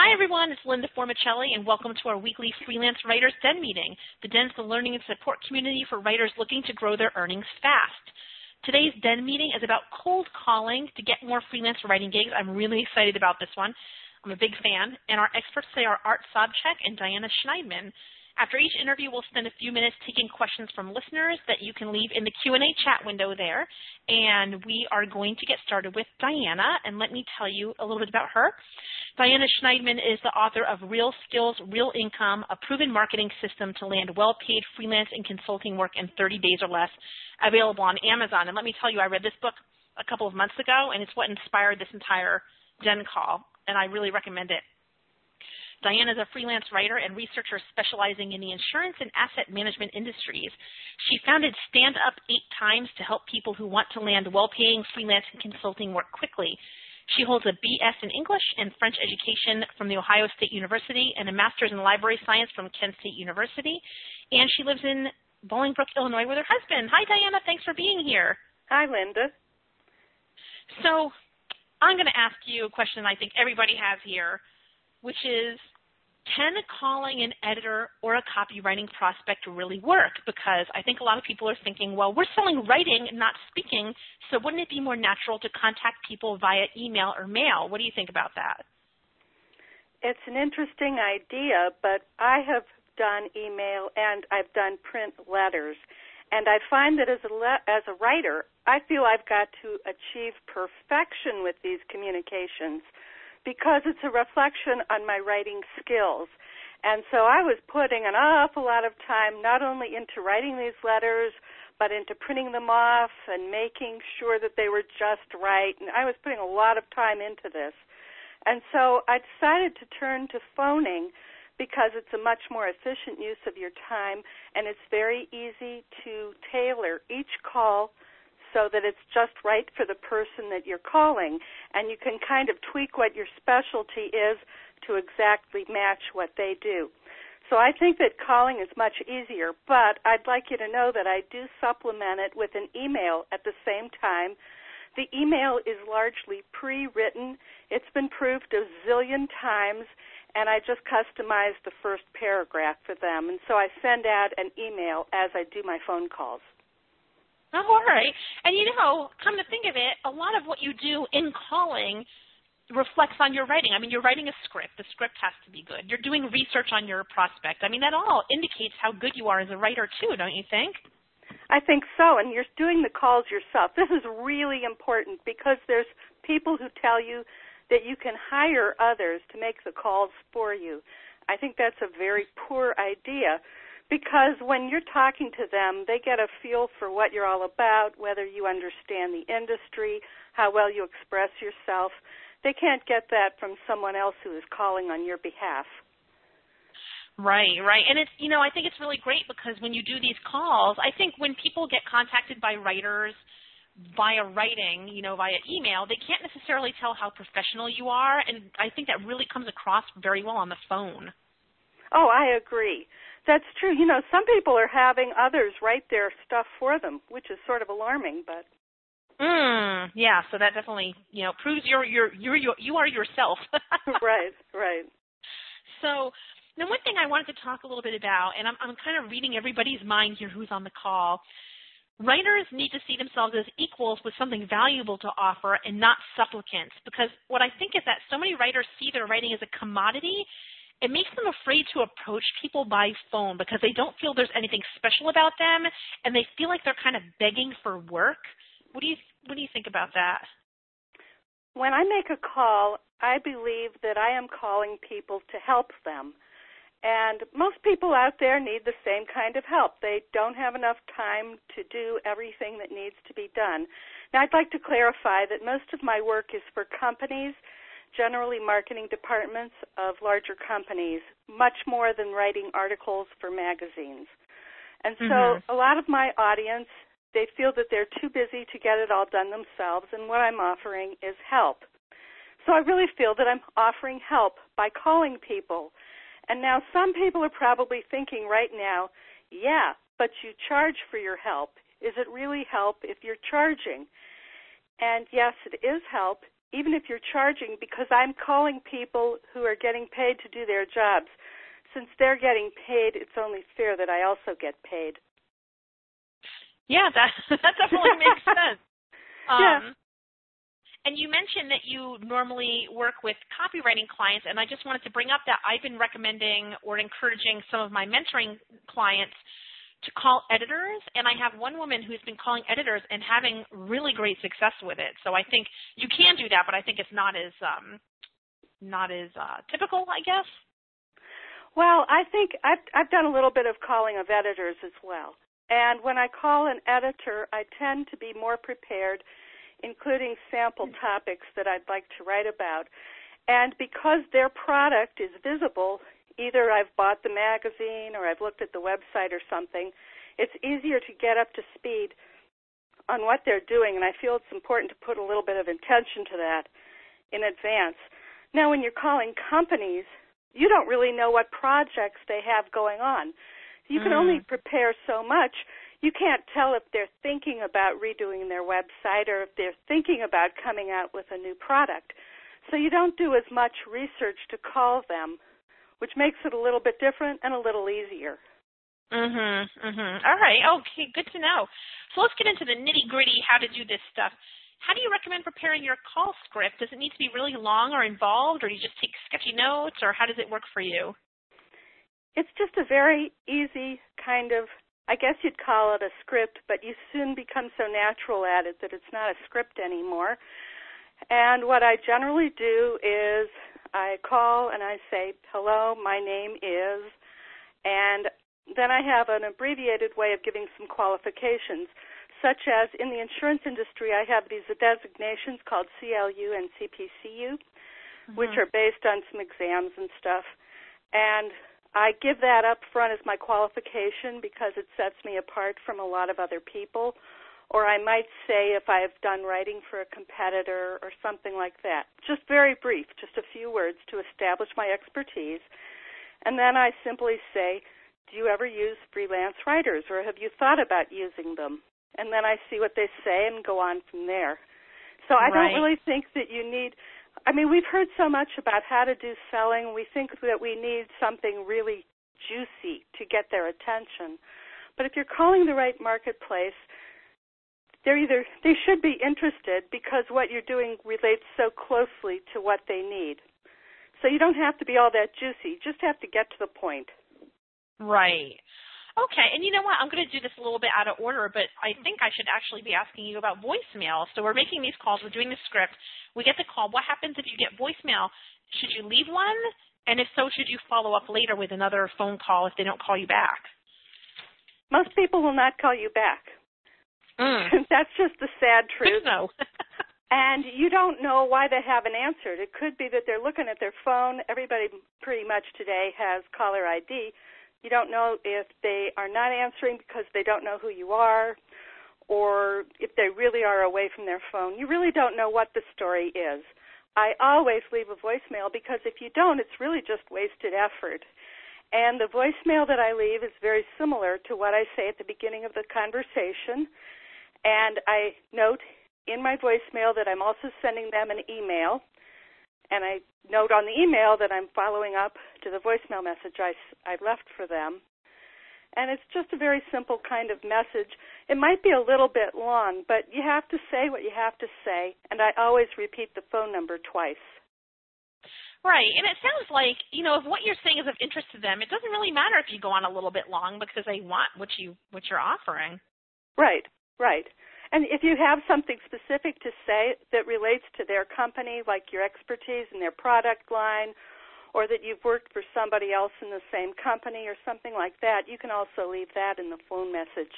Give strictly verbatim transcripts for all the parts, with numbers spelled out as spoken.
Hi, everyone. It's Linda Formicelli, and welcome to our weekly Freelance Writers Den meeting. The Den is the learning and support community for writers looking to grow their earnings fast. Today's Den meeting is about cold calling to get more freelance writing gigs. I'm really excited about this one. I'm a big fan. And our experts today are Art Sobczak and Diana Schneidman. After each interview, we'll spend a few minutes taking questions from listeners that you can leave in the Q and A chat window there. And we are going to get started with Diana, and let me tell you a little bit about her. Diana Schneidman is the author of Real Skills, Real Income, a proven marketing system to land well-paid freelance and consulting work in thirty days or less, available on Amazon. And let me tell you, I read this book a couple of months ago, and it's what inspired this entire Den call, and I really recommend it. Diana is a freelance writer and researcher specializing in the insurance and asset management industries. She founded Stand Up eight times to help people who want to land well-paying freelance and consulting work quickly. She holds a B S in English and French education from The Ohio State University and a master's in library science from Kent State University. And she lives in Bolingbrook, Illinois with her husband. Hi, Diana. Thanks for being here. Hi, Linda. So I'm going to ask you a question I think everybody has here, which is, can calling an editor or a copywriting prospect really work? Because I think a lot of people are thinking, well, we're selling writing and not speaking, so wouldn't it be more natural to contact people via email or mail? What do you think about that? It's an interesting idea, but I have done email and I've done print letters. And I find that as a, le- as a writer, I feel I've got to achieve perfection with these communications, because it's a reflection on my writing skills. And so I was putting an awful lot of time not only into writing these letters, but into printing them off and making sure that they were just right. And I was putting a lot of time into this. And so I decided to turn to phoning because it's a much more efficient use of your time, and it's very easy to tailor each call so that it's just right for the person that you're calling, and you can kind of tweak what your specialty is to exactly match what they do. So I think that calling is much easier, but I'd like you to know that I do supplement it with an email at the same time. The email is largely pre-written. It's been proved a zillion times, and I just customize the first paragraph for them. And so I send out an email as I do my phone calls. Oh, all right. And, you know, come to think of it, a lot of what you do in calling reflects on your writing. I mean, you're writing a script. The script has to be good. You're doing research on your prospect. I mean, that all indicates how good you are as a writer, too, don't you think? I think so, and you're doing the calls yourself. This is really important because there's people who tell you that you can hire others to make the calls for you. I think that's a very poor idea, because when you're talking to them, they get a feel for what you're all about, whether you understand the industry, how well you express yourself. They can't get that from someone else who is calling on your behalf. Right, right. And it's, you know, I think it's really great because when you do these calls, I think when people get contacted by writers via writing, you know, via email, they can't necessarily tell how professional you are, and I think that really comes across very well on the phone. Oh, I agree. That's true. You know, some people are having others write their stuff for them, which is sort of alarming, but. Mm, yeah, so that definitely, you know, proves you're, you're, you're, you're, you are yourself. Right, right. So now one thing I wanted to talk a little bit about, and I'm, I'm kind of reading everybody's mind here who's on the call, writers need to see themselves as equals with something valuable to offer and not supplicants, because what I think is that so many writers see their writing as a commodity. It makes them afraid to approach people by phone because they don't feel there's anything special about them, and they feel like they're kind of begging for work. What do you what do you think about that? When I make a call, I believe that I am calling people to help them. And most people out there need the same kind of help. They don't have enough time to do everything that needs to be done. Now, I'd like to clarify that most of my work is for companies, generally marketing departments of larger companies, much more than writing articles for magazines. And so mm-hmm. a lot of my audience, they feel that they're too busy to get it all done themselves, and what I'm offering is help. So I really feel that I'm offering help by calling people. And now some people are probably thinking right now, yeah, but you charge for your help. Is it really help if you're charging? And yes, it is help even if you're charging, because I'm calling people who are getting paid to do their jobs. Since they're getting paid, it's only fair that I also get paid. Yeah, that that definitely makes sense. Um, yeah. And you mentioned that you normally work with copywriting clients, and I just wanted to bring up that I've been recommending or encouraging some of my mentoring clients to call editors, and I have one woman who's been calling editors and having really great success with it. So I think you can do that, but I think it's not as um, not as uh, typical, I guess. Well, I think I've, I've done a little bit of calling of editors as well. And when I call an editor, I tend to be more prepared, including sample topics that I'd like to write about. And because their product is visible, either I've bought the magazine or I've looked at the website or something, it's easier to get up to speed on what they're doing, and I feel it's important to put a little bit of intention to that in advance. Now, when you're calling companies, you don't really know what projects they have going on. You can mm. only prepare so much. You can't tell if they're thinking about redoing their website or if they're thinking about coming out with a new product. So you don't do as much research to call them, which makes it a little bit different and a little easier. Mhm, mhm. All right. Okay, good to know. So let's get into the nitty-gritty, how to do this stuff. How do you recommend preparing your call script? Does it need to be really long or involved, or do you just take sketchy notes, or how does it work for you? It's just a very easy kind of, I guess you'd call it a script, but you soon become so natural at it that it's not a script anymore. And what I generally do is I call and I say, hello, my name is, and then I have an abbreviated way of giving some qualifications, such as in the insurance industry, I have these designations called C L U and C P C U, mm-hmm. which are based on some exams and stuff. And I give that up front as my qualification because it sets me apart from a lot of other people. Or I might say if I've done writing for a competitor or something like that. Just very brief, just a few words to establish my expertise. And then I simply say, do you ever use freelance writers, or have you thought about using them? And then I see what they say and go on from there. So I right. don't really think that you need, I mean, we've heard so much about how to do selling. We think that we need something really juicy to get their attention. But if you're calling the right marketplace, they're either, they should be interested because what you're doing relates so closely to what they need. So you don't have to be all that juicy. You just have to get to the point. Right. Okay, and you know what? I'm going to do this a little bit out of order, but I think I should actually be asking you about voicemail. So we're making these calls. We're doing the script. We get the call. What happens if you get voicemail? Should you leave one? And if so, should you follow up later with another phone call if they don't call you back? Most people will not call you back. Mm. That's just the sad truth. No. And you don't know why they haven't answered. It could be that they're looking at their phone. Everybody pretty much today has caller I D. You don't know if they are not answering because they don't know who you are, or if they really are away from their phone. You really don't know what the story is. I always leave a voicemail because if you don't, it's really just wasted effort. And the voicemail that I leave is very similar to what I say at the beginning of the conversation. And I note in my voicemail that I'm also sending them an email. And I note on the email that I'm following up to the voicemail message I, I left for them. And it's just a very simple kind of message. It might be a little bit long, but you have to say what you have to say. And I always repeat the phone number twice. Right. And it sounds like, you know, if what you're saying is of interest to them, it doesn't really matter if you go on a little bit long because they want what, you, what you're offering. Right, right. And if you have something specific to say that relates to their company, like your expertise in their product line, or that you've worked for somebody else in the same company or something like that, you can also leave that in the phone message.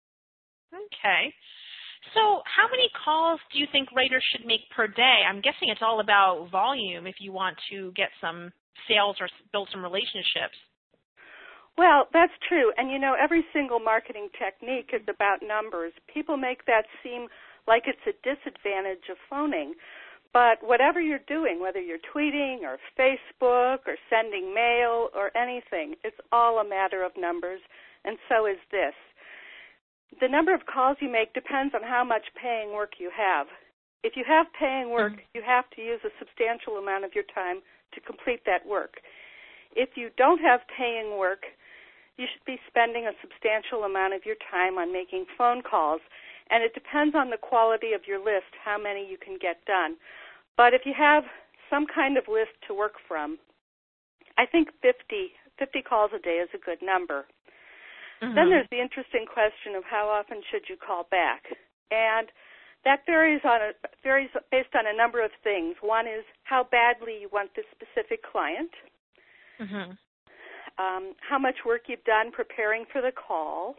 Okay. So how many calls do you think writers should make per day? I'm guessing it's all about volume if you want to get some sales or build some relationships. Well, that's true. And, you know, every single marketing technique is about numbers. People make that seem like it's a disadvantage of phoning. But whatever you're doing, whether you're tweeting or Facebook or sending mail or anything, it's all a matter of numbers, and so is this. The number of calls you make depends on how much paying work you have. If you have paying work, Mm-hmm. you have to use a substantial amount of your time to complete that work. If you don't have paying work, you should be spending a substantial amount of your time on making phone calls, and it depends on the quality of your list how many you can get done. But if you have some kind of list to work from, I think fifty, fifty calls a day is a good number. Mm-hmm. Then there's the interesting question of how often should you call back, and that varies on a, varies based on a number of things. One is how badly you want this specific client. Mm-hmm. Um, how much work you've done preparing for the call.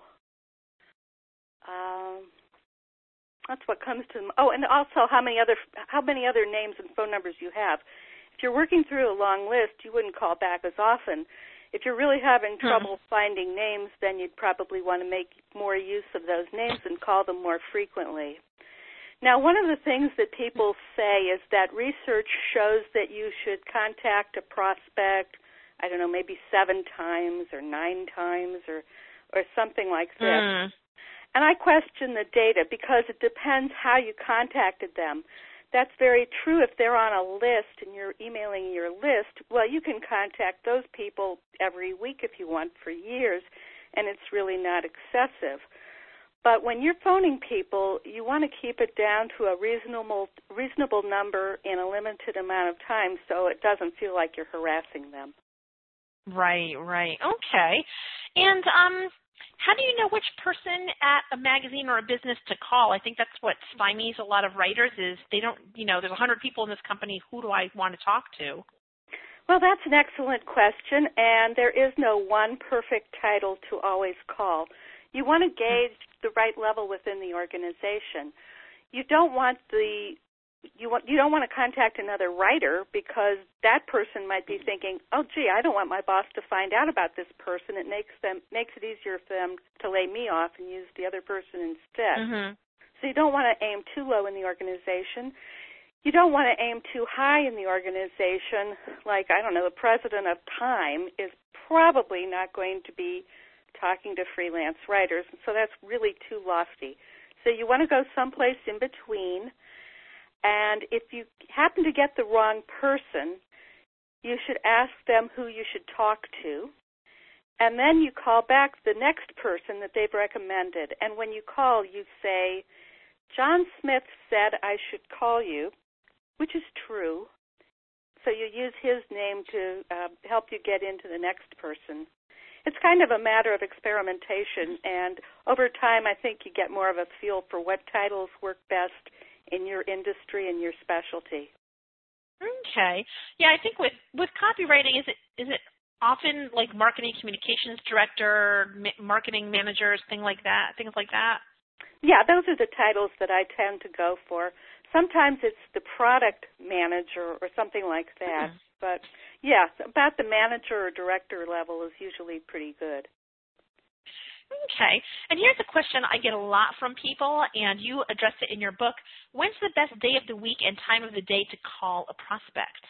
Um, that's what comes to them. Oh, and also how many other how many other names and phone numbers you have. If you're working through a long list, you wouldn't call back as often. If you're really having trouble hmm. finding names, then you'd probably want to make more use of those names and call them more frequently. Now, one of the things that people say is that research shows that you should contact a prospect, I don't know, maybe seven times or nine times or, or something like this. Mm. And I question the data because it depends how you contacted them. That's very true if they're on a list and you're emailing your list. Well, you can contact those people every week if you want for years, and it's really not excessive. But when you're phoning people, you want to keep it down to a reasonable reasonable number in a limited amount of time so it doesn't feel like you're harassing them. Right, right. Okay. And um, how do you know which person at a magazine or a business to call? I think that's what stymies a lot of writers is they don't, you know, there's one hundred people in this company. Who do I want to talk to? Well, that's an excellent question, and there is no one perfect title to always call. You want to gauge the right level within the organization. You don't want the you want you don't want to contact another writer because that person might be thinking, "Oh, gee, I don't want my boss to find out about this person. It makes them makes it easier for them to lay me off and use the other person instead." Mm-hmm. So you don't want to aim too low in the organization. You don't want to aim too high in the organization. Like, I don't know, the president of Time is probably not going to be talking to freelance writers, and so that's really too lofty. So you want to go someplace in between, and if you happen to get the wrong person, you should ask them who you should talk to, and then you call back the next person that they've recommended. And when you call, you say, "John Smith said I should call you," which is true. So you use his name to uh, help you get into the next person. It's kind of a matter of experimentation, and over time I think you get more of a feel for what titles work best in your industry and your specialty. Okay. Yeah, I think with, with copywriting, is it is it often like marketing communications director, ma- marketing managers, things like that, things like that? Yeah, those are the titles that I tend to go for. Sometimes it's the product manager or something like that. Mm-hmm. But, yeah, about the manager or director level is usually pretty good. Okay. And here's a question I get a lot from people, and you addressed it in your book. When's the best day of the week and time of the day to call a prospect?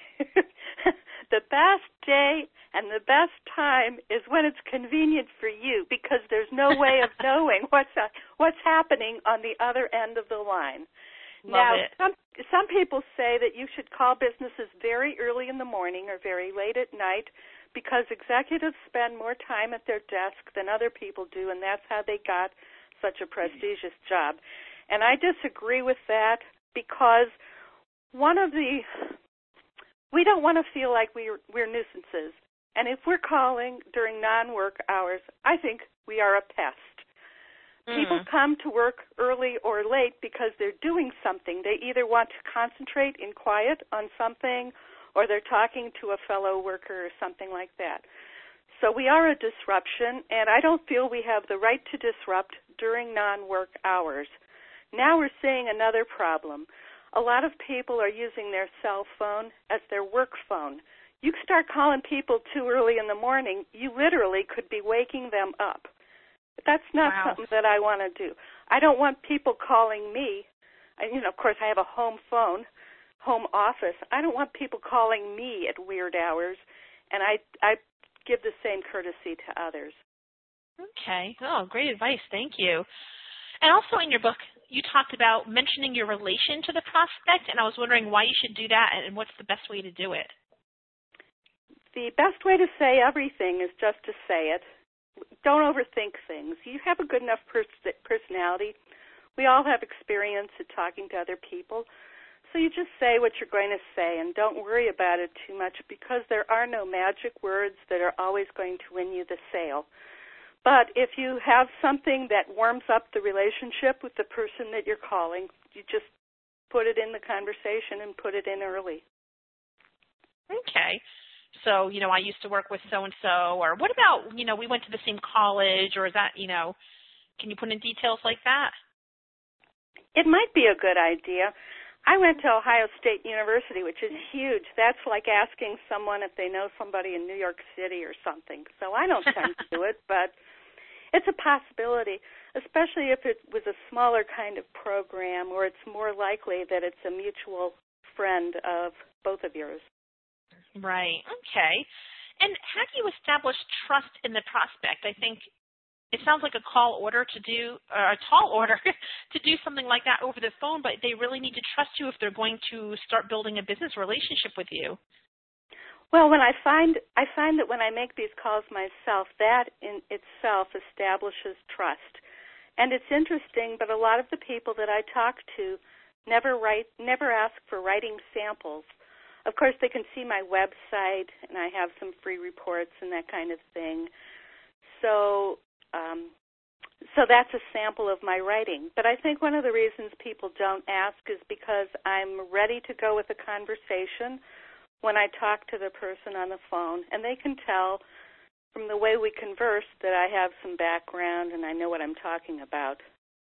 The best day and the best time is when it's convenient for you because there's no way of knowing what's uh, what's happening on the other end of the line. Love now, it. some some people say that you should call businesses very early in the morning or very late at night because executives spend more time at their desk than other people do, and that's how they got such a prestigious job. And I disagree with that because one of the we don't want to feel like we're we're nuisances. And if we're calling during non-work hours, I think we are a pest. People come to work early or late because they're doing something. They either want to concentrate in quiet on something or they're talking to a fellow worker or something like that. So we are a disruption, and I don't feel we have the right to disrupt during non-work hours. Now we're seeing another problem. A lot of people are using their cell phone as their work phone. You start calling people too early in the morning, you literally could be waking them up. That's not wow. something that I want to do. I don't want people calling me. I, you know, of course, I have a home phone, home office. I don't want people calling me at weird hours, and I I give the same courtesy to others. Okay. Oh, great advice. Thank you. And also in your book, you talked about mentioning your relation to the prospect, and I was wondering why you should do that and what's the best way to do it. The best way to say everything is just to say it. Don't overthink things. You have a good enough pers- personality. We all have experience at talking to other people. So you just say what you're going to say and don't worry about it too much because there are no magic words that are always going to win you the sale. But if you have something that warms up the relationship with the person that you're calling, you just put it in the conversation and put it in early. Okay. So, you know, I used to work with so-and-so, or what about, you know, we went to the same college, or is that, you know, can you put in details like that? It might be a good idea. I went to Ohio State University, which is huge. That's like asking someone if they know somebody in New York City or something. So I don't tend to do it, but it's a possibility, especially if it was a smaller kind of program where it's more likely that it's a mutual friend of both of yours. Right. Okay. And how do you establish trust in the prospect? I think it sounds like a call order to do, or a tall order to do something like that over the phone, but they really need to trust you if they're going to start building a business relationship with you. Well, when I find I find that when I make these calls myself, that in itself establishes trust. And it's interesting, but a lot of the people that I talk to never write, never ask for writing samples. Of course, they can see my website, and I have some free reports and that kind of thing. So, um, so that's a sample of my writing. But I think one of the reasons people don't ask is because I'm ready to go with a conversation when I talk to the person on the phone, and they can tell from the way we converse that I have some background and I know what I'm talking about.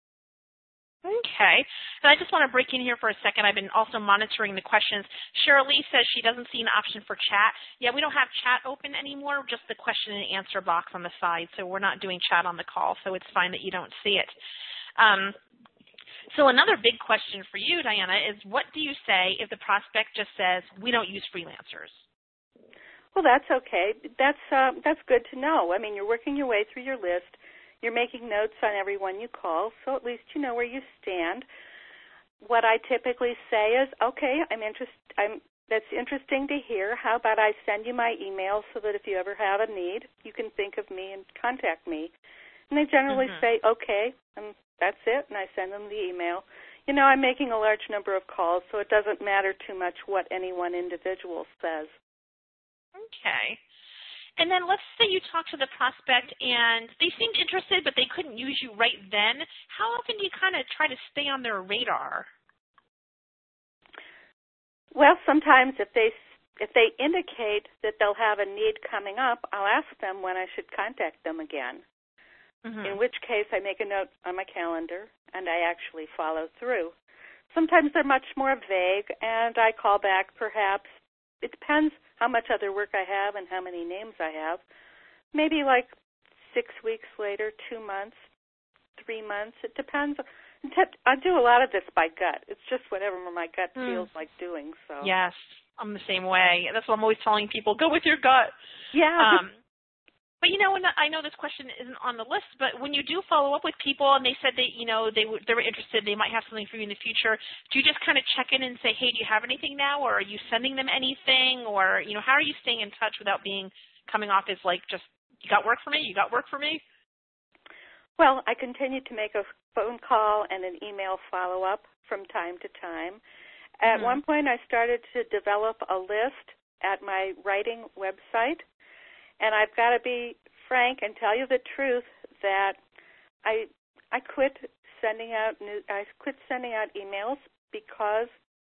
Okay. And I just want to break in here for a second. I've been also monitoring the questions. Cheryl Lee says she doesn't see an option for chat. Yeah, we don't have chat open anymore, just the question and answer box on the side. So we're not doing chat on the call, so it's fine that you don't see it. Um, so another big question for you, Diana, is what do you say if the prospect just says, we don't use freelancers? Well, that's okay. That's uh, that's good to know. I mean, you're working your way through your list. You're making notes on everyone you call, so at least you know where you stand. What I typically say is, okay, I'm interest, I'm, that's interesting to hear. How about I send you my email so that if you ever have a need, you can think of me and contact me. And they generally mm-hmm. say, okay, and that's it, and I send them the email. You know, I'm making a large number of calls, so it doesn't matter too much what any one individual says. Okay. And then let's say you talk to the prospect and they seemed interested, but they couldn't use you right then. How often do you kind of try to stay on their radar? Well, sometimes if they if they indicate that they'll have a need coming up, I'll ask them when I should contact them again. Mm-hmm. In which case I make a note on my calendar and I actually follow through. Sometimes they're much more vague and I call back perhaps. It depends how much other work I have and how many names I have. Maybe like six weeks later, two months, three months. It depends. I do a lot of this by gut. It's just whatever my gut mm. feels like doing. So yes, I'm the same way. That's what I'm always telling people. Go with your gut. Yeah. Um, but, you know, and I know this question isn't on the list, but when you do follow up with people and they said they, you know, they, w- they were interested, they might have something for you in the future, do you just kind of check in and say, hey, do you have anything now, or are you sending them anything, or, you know, how are you staying in touch without being coming off as like just, you got work for me, you got work for me? Well, I continue to make a phone call and an email follow-up from time to time. At mm-hmm. one point, I started to develop a list at my writing website. And I've got to be frank and tell you the truth that I I quit sending out new, I quit sending out emails because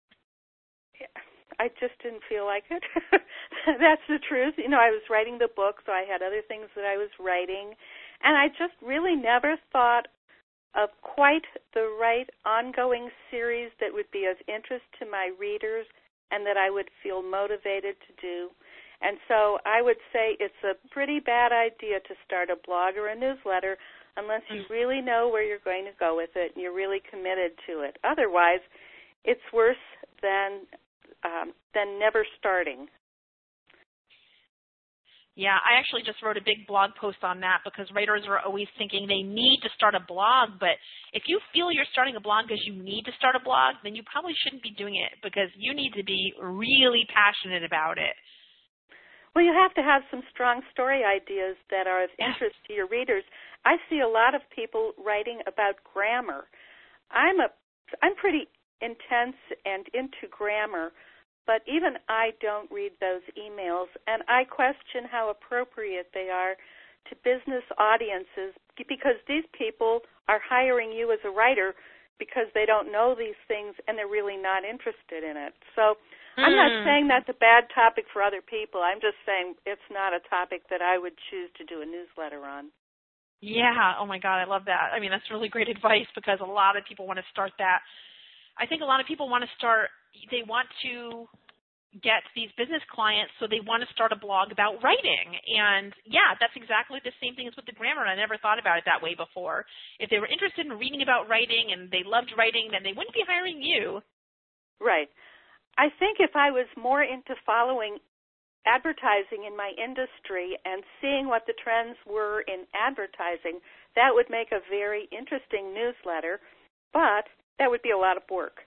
I just didn't feel like it. That's the truth. You know, I was writing the book, so I had other things that I was writing, and I just really never thought of quite the right ongoing series that would be of interest to my readers and that I would feel motivated to do. And so I would say it's a pretty bad idea to start a blog or a newsletter unless you really know where you're going to go with it and you're really committed to it. Otherwise, it's worse than um, than never starting. Yeah, I actually just wrote a big blog post on that because writers are always thinking they need to start a blog, but if you feel you're starting a blog because you need to start a blog, then you probably shouldn't be doing it because you need to be really passionate about it. Well, you have to have some strong story ideas that are of interest to your readers. I see a lot of people writing about grammar. I'm a, I'm pretty intense and into grammar, but even I don't read those emails, and I question how appropriate they are to business audiences because these people are hiring you as a writer because they don't know these things and they're really not interested in it. So mm. I'm not saying that's a bad topic for other people. I'm just saying it's not a topic that I would choose to do a newsletter on. Yeah. Oh, my God. I love that. I mean, that's really great advice because a lot of people want to start that. I think a lot of people want to start, they want to get these business clients, so they want to start a blog about writing. And, yeah, that's exactly the same thing as with the grammar. I never thought about it that way before. If they were interested in reading about writing and they loved writing, then they wouldn't be hiring you. Right. I think if I was more into following advertising in my industry and seeing what the trends were in advertising, that would make a very interesting newsletter, but that would be a lot of work.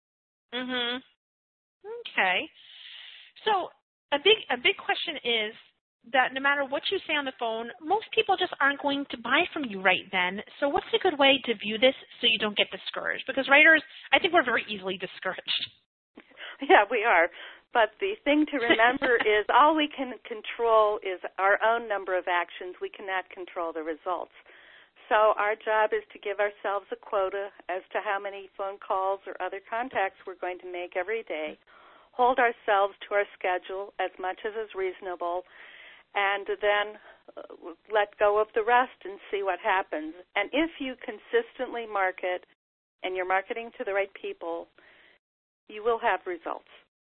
Mhm. Okay. So a big a big question is that no matter what you say on the phone, most people just aren't going to buy from you right then. So what's a good way to view this so you don't get discouraged? Because writers, I think we're very easily discouraged. Yeah, we are. But the thing to remember is all we can control is our own number of actions. We cannot control the results. So our job is to give ourselves a quota as to how many phone calls or other contacts we're going to make every day, hold ourselves to our schedule as much as is reasonable, and then let go of the rest and see what happens. And if you consistently market and you're marketing to the right people, you will have results.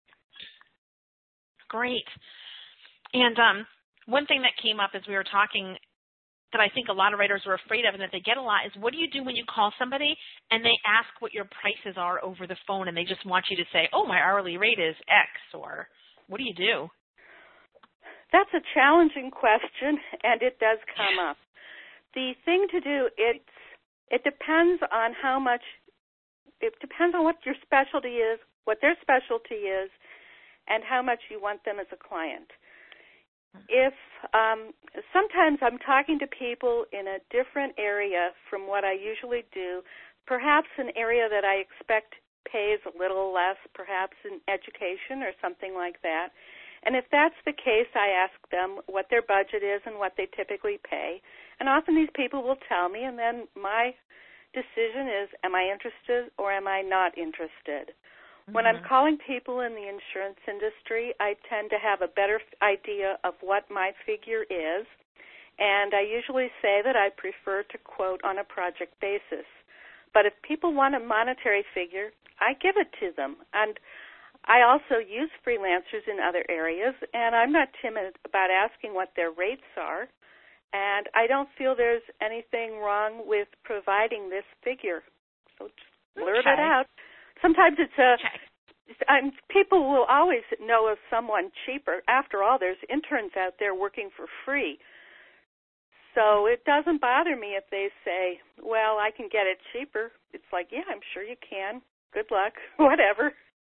Great. And um, one thing that came up as we were talking that I think a lot of writers are afraid of and that they get a lot is what do you do when you call somebody and they ask what your prices are over the phone and they just want you to say, oh, my hourly rate is X, or what do you do? That's a challenging question, and it does come up. The thing to do, it's, it depends on how much, it depends on what your specialty is, what their specialty is, and how much you want them as a client. If um, sometimes I'm talking to people in a different area from what I usually do, perhaps an area that I expect pays a little less, perhaps in education or something like that. And if that's the case, I ask them what their budget is and what they typically pay. And often these people will tell me, and then my decision is, am I interested or am I not interested? When I'm calling people in the insurance industry, I tend to have a better idea of what my figure is, and I usually say that I prefer to quote on a project basis. But if people want a monetary figure, I give it to them. And I also use freelancers in other areas, and I'm not timid about asking what their rates are, and I don't feel there's anything wrong with providing this figure. So just blurt okay. it out. Sometimes it's a, I'm, people will always know of someone cheaper. After all, there's interns out there working for free. So it doesn't bother me if they say, well, I can get it cheaper. It's like, yeah, I'm sure you can. Good luck. Whatever.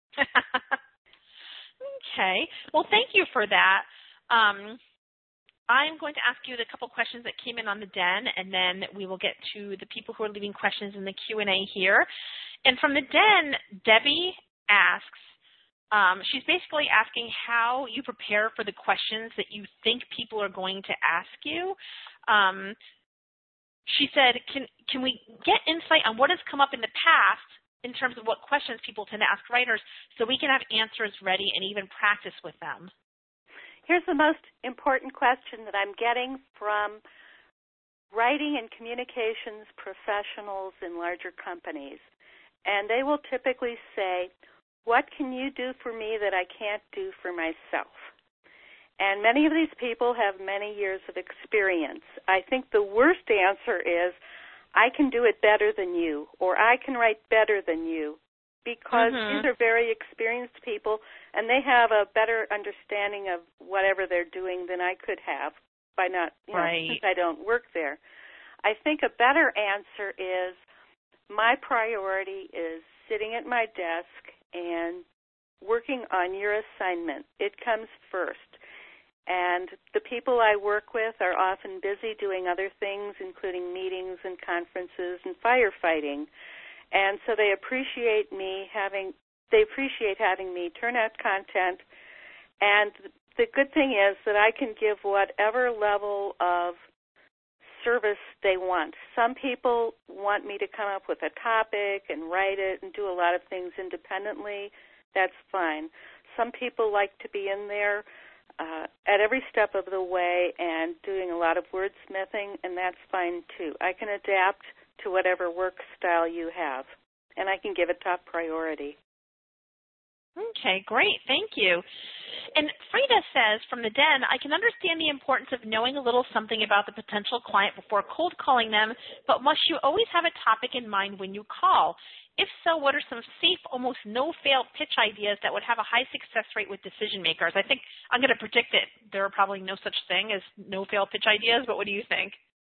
Okay. Well, thank you for that. Um, I'm going to ask you the couple questions that came in on the Den, and then we will get to the people who are leaving questions in the Q and A here. And from the Den, Debbie asks, um, she's basically asking how you prepare for the questions that you think people are going to ask you. Um, she said, can, can we get insight on what has come up in the past in terms of what questions people tend to ask writers so we can have answers ready and even practice with them? Here's the most important question that I'm getting from writing and communications professionals in larger companies. And they will typically say, what can you do for me that I can't do for myself? And many of these people have many years of experience. I think the worst answer is, I can do it better than you, or I can write better than you. because mm-hmm. these are very experienced people, and they have a better understanding of whatever they're doing than I could have by not, you know, right. since I don't work there. I think a better answer is my priority is sitting at my desk and working on your assignment. It comes first. And the people I work with are often busy doing other things, including meetings and conferences and firefighting. And so they appreciate me having, they appreciate having me turn out content. And the good thing is that I can give whatever level of service they want. Some people want me to come up with a topic and write it and do a lot of things independently. That's fine. Some people like to be in there uh, at every step of the way and doing a lot of wordsmithing, and that's fine too. I can adapt to whatever work style you have, and I can give it top priority. Okay, great. Thank you. And Frida says, from the Den, I can understand the importance of knowing a little something about the potential client before cold calling them, but must you always have a topic in mind when you call? If so, what are some safe, almost no-fail pitch ideas that would have a high success rate with decision makers? I think I'm going to predict that there are probably no such thing as no-fail pitch ideas, but what do you think?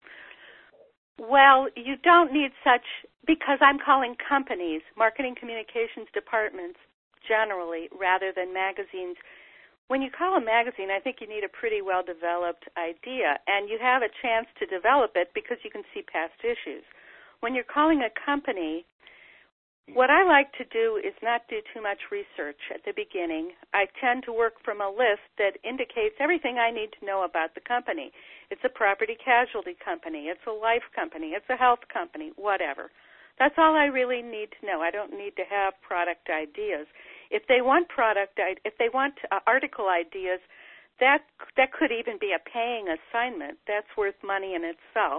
Well, you don't need such, because I'm calling companies, marketing communications departments, generally, rather than magazines. When you call a magazine, I think you need a pretty well-developed idea, and you have a chance to develop it because you can see past issues. When you're calling a company, what I like to do is not do too much research at the beginning. I tend to work from a list that indicates everything I need to know about the company. It's a property casualty company. It's a life company. It's a health company, whatever. That's all I really need to know. I don't need to have product ideas. If they want product, if they want uh, article ideas, that that could even be a paying assignment. That's worth money in itself.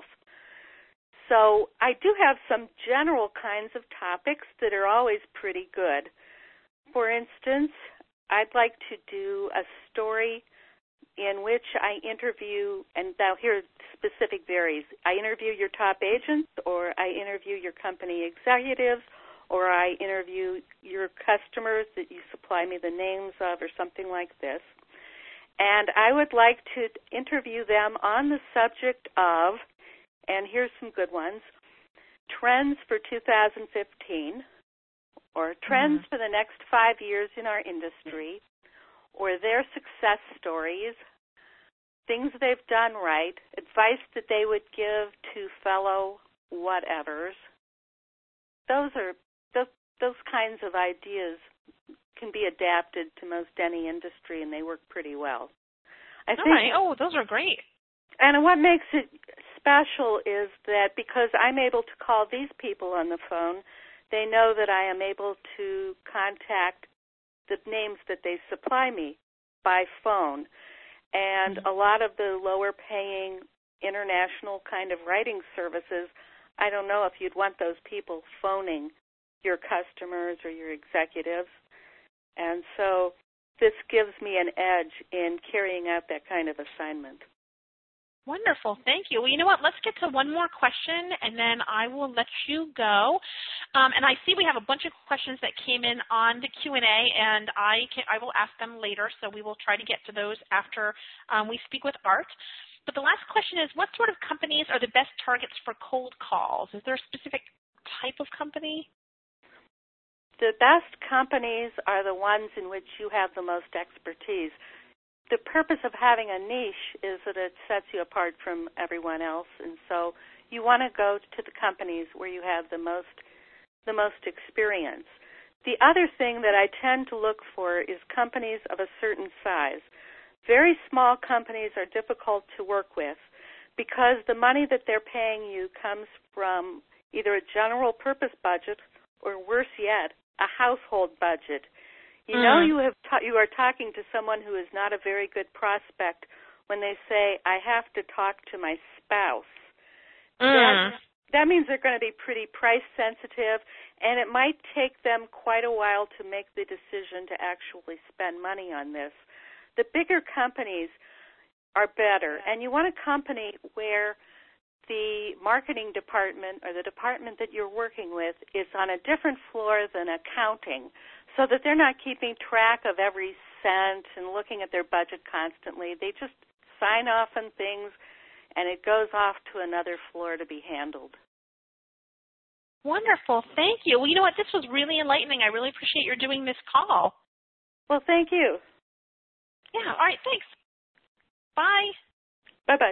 So I do have some general kinds of topics that are always pretty good. For instance, I'd like to do a story in which I interview, and now here specific varies. I interview your top agents, or I interview your company executives, or I interview your customers that you supply me the names of, or something like this. And I would like to interview them on the subject of, and here's some good ones, trends for two thousand fifteen, or trends mm-hmm. for the next five years in our industry, or their success stories, things they've done right, advice that they would give to fellow whatevers. Those are those, those kinds of ideas can be adapted to most any industry, and they work pretty well. I All think, right. Oh, those are great. And what makes it special is that because I'm able to call these people on the phone, they know that I am able to contact the names that they supply me by phone. And mm-hmm. a lot of the lower-paying international kind of writing services, I don't know if you'd want those people phoning your customers or your executives. And so this gives me an edge in carrying out that kind of assignment. Wonderful. Thank you. Well, you know what? Let's get to one more question, and then I will let you go. Um, and I see we have a bunch of questions that came in on the Q and A, and I can, I will ask them later, so we will try to get to those after um, we speak with Art. But the last question is, what sort of companies are the best targets for cold calls? Is there a specific type of company? The best companies are the ones in which you have the most expertise. The purpose of having a niche is that it sets you apart from everyone else, and so you want to go to the companies where you have the most the most experience. The other thing that I tend to look for is companies of a certain size. Very small companies are difficult to work with because the money that they're paying you comes from either a general purpose budget or, worse yet, a household budget. You know you have ta- you are talking to someone who is not a very good prospect when they say, I have to talk to my spouse. Mm. That, that means they're going to be pretty price sensitive, and it might take them quite a while to make the decision to actually spend money on this. The bigger companies are better, and you want a company where the marketing department or the department that you're working with is on a different floor than accounting, so that they're not keeping track of every cent and looking at their budget constantly. They just sign off on things, and it goes off to another floor to be handled. Wonderful. Thank you. Well, you know what? This was really enlightening. I really appreciate your doing this call. Well, thank you. Yeah. All right. Thanks. Bye. Bye-bye.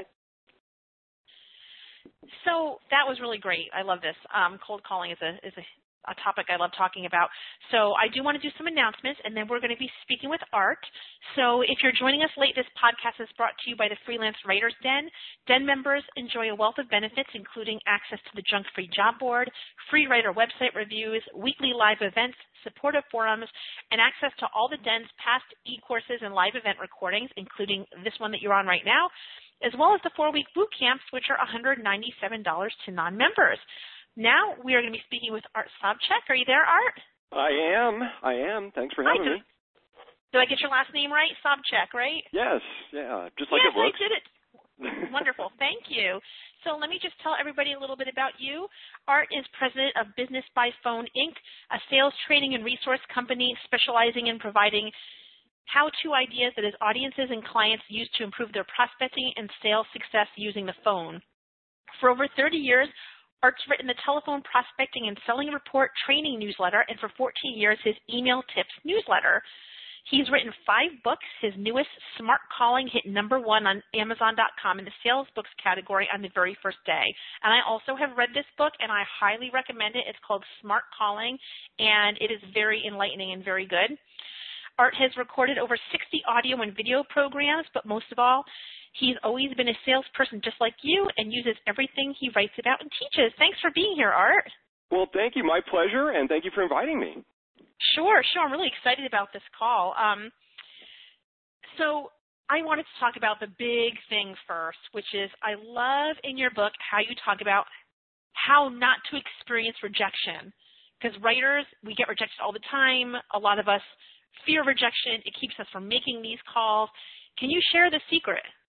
So that was really great. I love this. Um, cold calling is a is a, a topic I love talking about. So I do want to do some announcements, and then we're going to be speaking with Art. So if you're joining us late, this podcast is brought to you by the Freelance Writers Den. Den members enjoy a wealth of benefits, including access to the junk-free job board, free writer website reviews, weekly live events, supportive forums, and access to all the Den's past e-courses and live event recordings, including this one that you're on right now, as well as the four-week boot camps, which are one hundred ninety-seven dollars to non-members. Now we are going to be speaking with Art Sobczak. Are you there, Art? I am. I am. Thanks for having Hi, me. Did I get your last name right? Sobczak, right? Yes. Yeah. Just like yes, it looks. Yes, I did it. Wonderful. Thank you. So let me just tell everybody a little bit about you. Art is president of Business by Phone, Incorporated, a sales training and resource company specializing in providing how-to ideas that his audiences and clients use to improve their prospecting and sales success using the phone. For over thirty years, Art's written the Telephone Prospecting and Selling Report training newsletter, and for fourteen years, his Email Tips newsletter. He's written five books. His newest, Smart Calling, hit number one on Amazon dot com in the sales books category on the very first day. And I also have read this book, and I highly recommend it. It's called Smart Calling, and it is very enlightening and very good. Art has recorded over sixty audio and video programs, but most of all, he's always been a salesperson just like you and uses everything he writes about and teaches. Thanks for being here, Art. Well, thank you. My pleasure, and thank you for inviting me. Sure, sure. I'm really excited about this call. Um, so I wanted to talk about the big thing first, which is I love in your book how you talk about how not to experience rejection. Because writers, we get rejected all the time. A lot of us fear rejection. It keeps us from making these calls. Can you share the secret?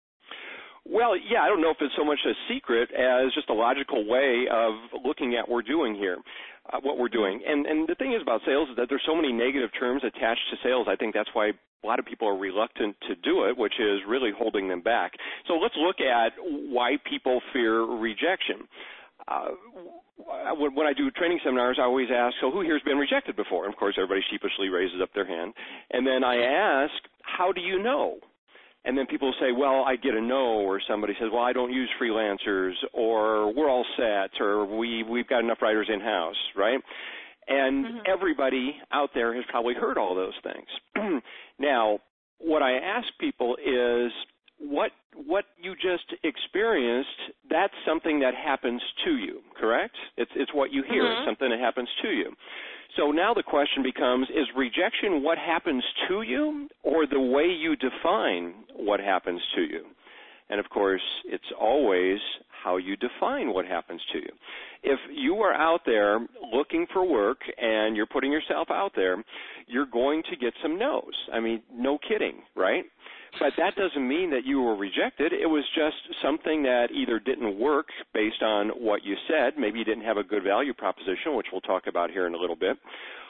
Well, yeah, I don't know if it's so much a secret as just a logical way of looking at what we're doing here, uh, what we're doing. And, and the thing is about sales is that there's so many negative terms attached to sales. I think that's why a lot of people are reluctant to do it, which is really holding them back. So let's look at why people fear rejection. Uh, when I do training seminars, I always ask, so who here has been rejected before? And of course, everybody sheepishly raises up their hand. And then I ask, how do you know? And then people say, well, I get a no, or somebody says, well, I don't use freelancers, or we're all set, or we, we've got enough writers in-house, right? And mm-hmm. everybody out there has probably heard all those things. Now, what I ask people is, what what you just experienced, that's something that happens to you, correct? It's it's what you hear. Mm-hmm. It's something that happens to you. So now the question becomes, is rejection what happens to you or the way you define what happens to you? And, of course, it's always how you define what happens to you. If you are out there looking for work and you're putting yourself out there, you're going to get some no's. I mean, no kidding, right? But that doesn't mean that you were rejected. It was just something that either didn't work based on what you said. Maybe you didn't have a good value proposition, which we'll talk about here in a little bit.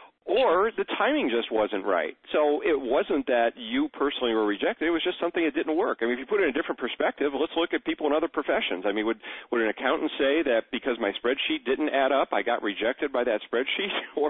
Or the timing just wasn't right. So it wasn't that you personally were rejected. It was just something that didn't work. I mean, if you put it in a different perspective, let's look at people in other professions. I mean, would, would an accountant say that because my spreadsheet didn't add up, I got rejected by that spreadsheet? or,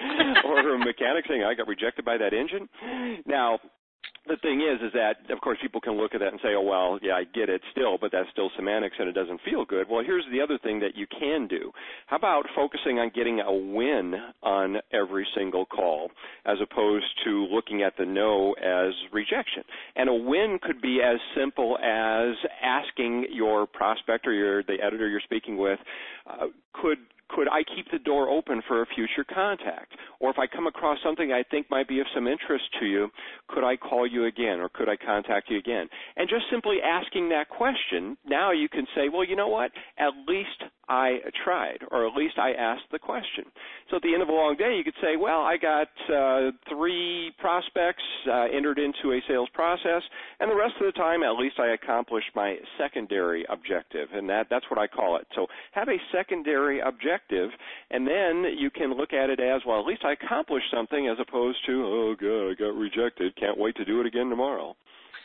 or a mechanic saying I got rejected by that engine? Now, the thing is, is that, of course, people can look at that and say, oh, well, yeah, I get it still, but that's still semantics and it doesn't feel good. Well, here's the other thing that you can do. How about focusing on getting a win on every single call as opposed to looking at the no as rejection? And a win could be as simple as asking your prospect or your, the editor you're speaking with, uh, could Could I keep the door open for a future contact? Or if I come across something I think might be of some interest to you, could I call you again or could I contact you again? And just simply asking that question, now you can say, well, you know what? At least I tried, or at least I asked the question. So at the end of a long day, you could say, well, I got uh, three prospects uh, entered into a sales process, and the rest of the time, at least I accomplished my secondary objective, and that, that's what I call it. So have a secondary objective, and then you can look at it as, well, at least I accomplished something, as opposed to, oh, God, I got rejected, can't wait to do it again tomorrow.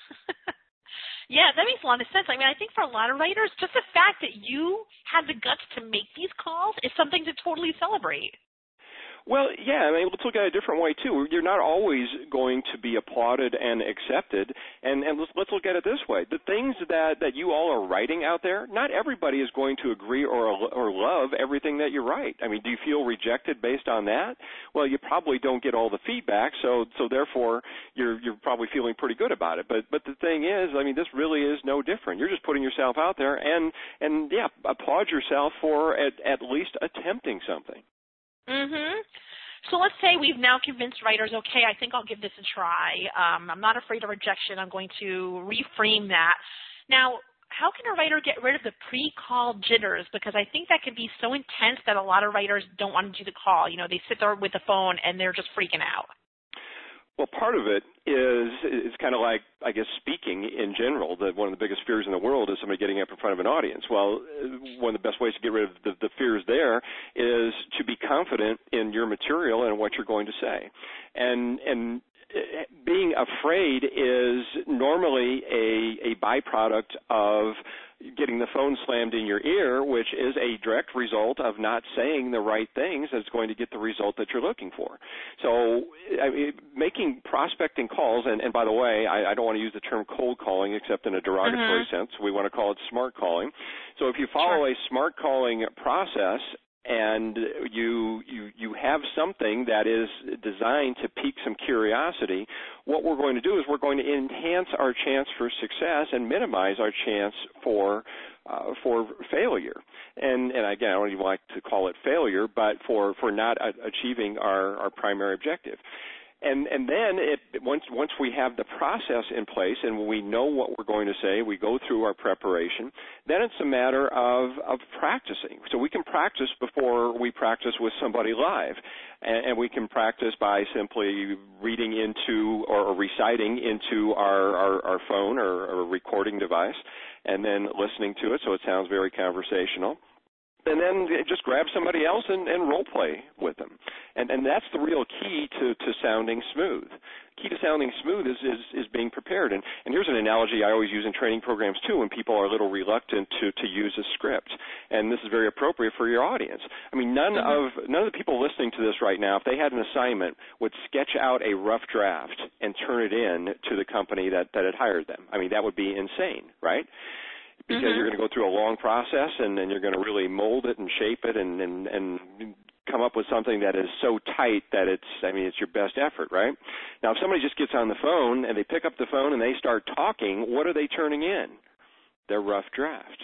Yeah, that makes a lot of sense. I mean, I think for a lot of writers, just the fact that you had the guts to make these calls is something to totally celebrate. Well, yeah, I mean, let's look at it a different way, too. You're not always going to be applauded and accepted, and, and let's, let's look at it this way. The things that, that you all are writing out there, not everybody is going to agree or, or love everything that you write. I mean, do you feel rejected based on that? Well, you probably don't get all the feedback, so so therefore you're you're probably feeling pretty good about it. But but the thing is, I mean, this really is no different. You're just putting yourself out there, and, and yeah, applaud yourself for at, at least attempting something. Mm-hmm. So let's say we've now convinced writers, okay, I think I'll give this a try. Um, I'm not afraid of rejection. I'm going to reframe that. Now, how can a writer get rid of the pre-call jitters? Because I think that can be so intense that a lot of writers don't want to do the call. You know, they sit there with the phone and they're just freaking out. Well, part of it is it's kind of like, I guess, speaking in general. That one of the biggest fears in the world is somebody getting up in front of an audience. Well, one of the best ways to get rid of the, the fears there is to be confident in your material and what you're going to say. And and being afraid is normally a, a byproduct of getting the phone slammed in your ear, which is a direct result of not saying the right things that's going to get the result that you're looking for. So I mean, making prospecting calls, and, and by the way, I, I don't want to use the term cold calling except in a derogatory mm-hmm. sense. We want to call it smart calling. So if you follow sure. a smart calling process, and you, you you have something that is designed to pique some curiosity, what we're going to do is we're going to enhance our chance for success and minimize our chance for uh, for failure. And, and again, I don't even like to call it failure, but for, for not a- achieving our, our primary objective. And, and then it, once once we have the process in place and we know what we're going to say, we go through our preparation, then it's a matter of, of practicing. So we can practice before we practice with somebody live. And, and we can practice by simply reading into or, or reciting into our, our, our phone or, or recording device and then listening to it so it sounds very conversational. And then just grab somebody else and, and role play with them. And, and that's the real key to, to sounding smooth. Key to sounding smooth is, is, is being prepared. And, and here's an analogy I always use in training programs, too, when people are a little reluctant to, to use a script. And this is very appropriate for your audience. I mean, none mm-hmm. of none of the people listening to this right now, if they had an assignment, would sketch out a rough draft and turn it in to the company that, that had hired them. I mean, that would be insane, right? Because mm-hmm. you're going to go through a long process, and then you're going to really mold it and shape it and, and, and come up with something that is so tight that it's, I mean, it's your best effort, right? Now, if somebody just gets on the phone and they pick up the phone and they start talking, what are they turning in? Their rough draft.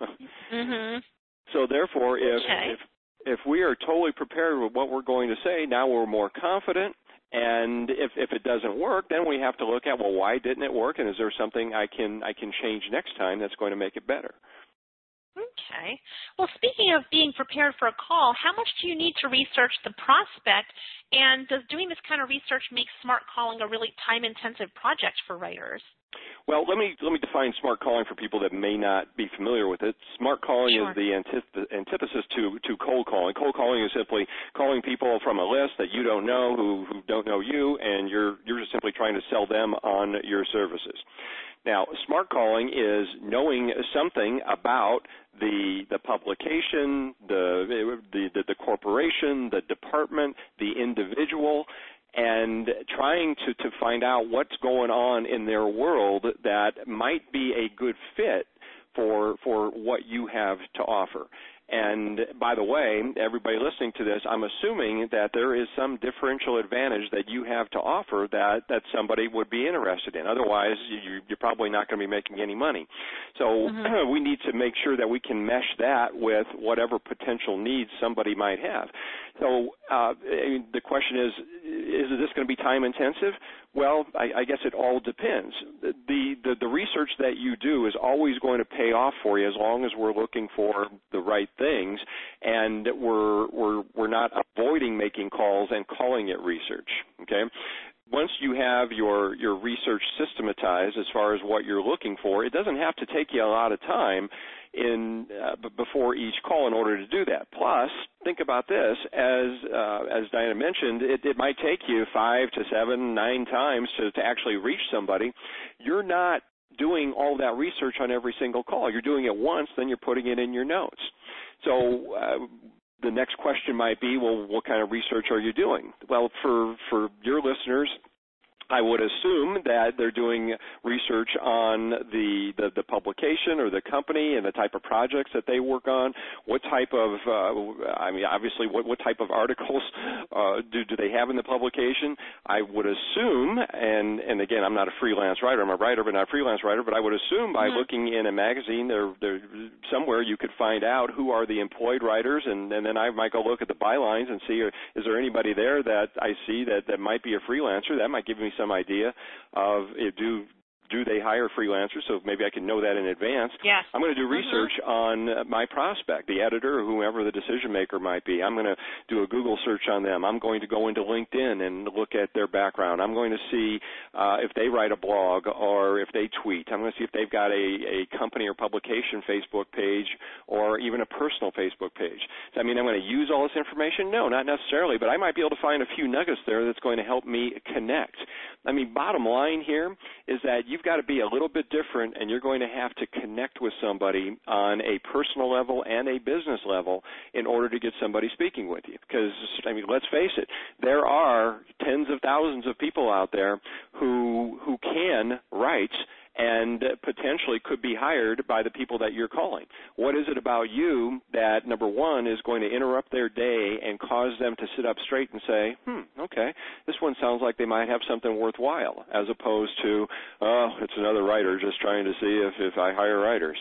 mm-hmm. So therefore, if, okay. if if we are totally prepared with what we're going to say, now we're more confident. And if, if it doesn't work, then we have to look at, well, why didn't it work, and is there something I can I can change next time that's going to make it better? Okay. Well, speaking of being prepared for a call, how much do you need to research the prospect, and does doing this kind of research make smart calling a really time-intensive project for writers? Well, let me let me define smart calling for people that may not be familiar with it. Smart calling sure. is the antith- antithesis to, to cold calling. Cold calling is simply calling people from a list that you don't know, who, who don't know you, and you're you're just simply trying to sell them on your services. Now, smart calling is knowing something about the the publication, the the the, the corporation, the department, the individual, and trying to, to find out what's going on in their world that might be a good fit for for what you have to offer. And by the way, everybody listening to this, I'm assuming that there is some differential advantage that you have to offer that, that somebody would be interested in. Otherwise, you, you're probably not going to be making any money. So mm-hmm. we need to make sure that we can mesh that with whatever potential needs somebody might have. So uh, the question is, is is this going to be time intensive? Well, I, I guess it all depends. The, the, the research that you do is always going to pay off for you as long as we're looking for the right things and we're, we're, we're not avoiding making calls and calling it research, okay? Once you have your, your research systematized as far as what you're looking for, it doesn't have to take you a lot of time in uh, b- before each call in order to do that. Plus, think about this, as uh, as Diana mentioned, it, it might take you five to seven, nine times to, to actually reach somebody. You're not doing all that research on every single call. You're doing it once, then you're putting it in your notes. So uh, the next question might be, well, what kind of research are you doing? Well, for, for your listeners, I would assume that they're doing research on the, the, the publication or the company and the type of projects that they work on. What type of, uh, I mean, obviously, what, what type of articles uh, do, do they have in the publication? I would assume, and, and again, I'm not a freelance writer. I'm a writer, but not a freelance writer, but I would assume by mm-hmm. looking in a magazine, there, there, somewhere you could find out who are the employed writers, and, and then I might go look at the bylines and see, is there anybody there that I see that, that might be a freelancer? That might give me some idea of if do do they hire freelancers, so maybe I can know that in advance. Yes. I'm going to do research mm-hmm. on my prospect, the editor or whoever the decision maker might be. I'm going to do a Google search on them. I'm going to go into LinkedIn and look at their background. I'm going to see uh, if they write a blog or if they tweet. I'm going to see if they've got a, a company or publication Facebook page or even a personal Facebook page. Does that mean I'm going to use all this information? No, not necessarily, but I might be able to find a few nuggets there that's going to help me connect. I mean, bottom line here is that you've got to be a little bit different, and you're going to have to connect with somebody on a personal level and a business level in order to get somebody speaking with you. Because, I mean, let's face it, there are tens of thousands of people out there who who can write and potentially could be hired by the people that you're calling. What is it about you that, number one, is going to interrupt their day and cause them to sit up straight and say, hmm, okay, this one sounds like they might have something worthwhile, as opposed to, oh, it's another writer just trying to see if, if I hire writers.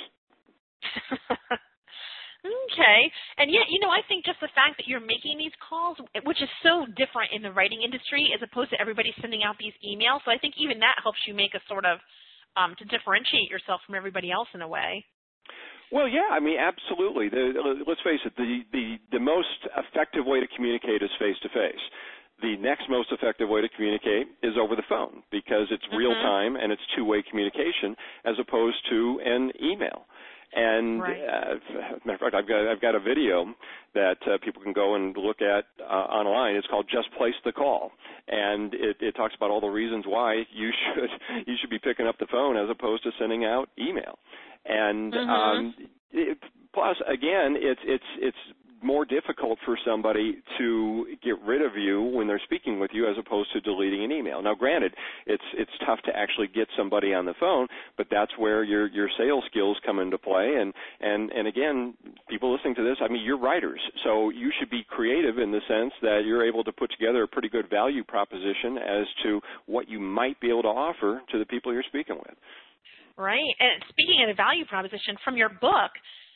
Okay. And yet, you know, I think just the fact that you're making these calls, which is so different in the writing industry as opposed to everybody sending out these emails, so I think even that helps you make a sort of Um, to differentiate yourself from everybody else in a way. Well, yeah, I mean, absolutely. The, let's face it, the, the, the most effective way to communicate is face-to-face. The next most effective way to communicate is over the phone because it's mm-hmm. real-time and it's two-way communication as opposed to an email. And right. uh, matter of fact, I've got I've got a video that uh, people can go and look at uh, online. It's called "Just Place the Call," and it, it talks about all the reasons why you should you should be picking up the phone as opposed to sending out email. And mm-hmm. um, it, plus, again, it's it's it's more difficult for somebody to get rid of you when they're speaking with you as opposed to deleting an email. Now, granted, it's it's tough to actually get somebody on the phone, but that's where your your sales skills come into play. And, and, and again, people listening to this, I mean, you're writers, so you should be creative in the sense that you're able to put together a pretty good value proposition as to what you might be able to offer to the people you're speaking with. Right. And speaking of the value proposition from your book,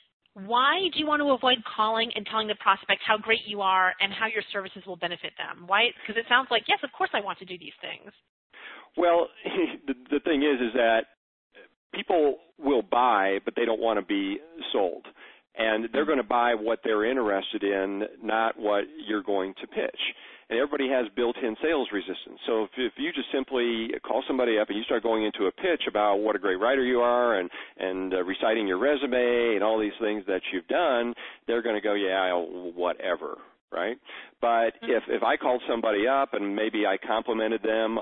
why do you want to avoid calling and telling the prospect how great you are and how your services will benefit them? Why? Because it sounds like, yes, of course I want to do these things. Well, the, the thing is, is that people will buy, but they don't want to be sold. And they're going to buy what they're interested in, not what you're going to pitch. And everybody has built-in sales resistance. So if, if you just simply call somebody up and you start going into a pitch about what a great writer you are and, and uh, reciting your resume and all these things that you've done, they're going to go, yeah, whatever, right? But if, if I called somebody up and maybe I complimented them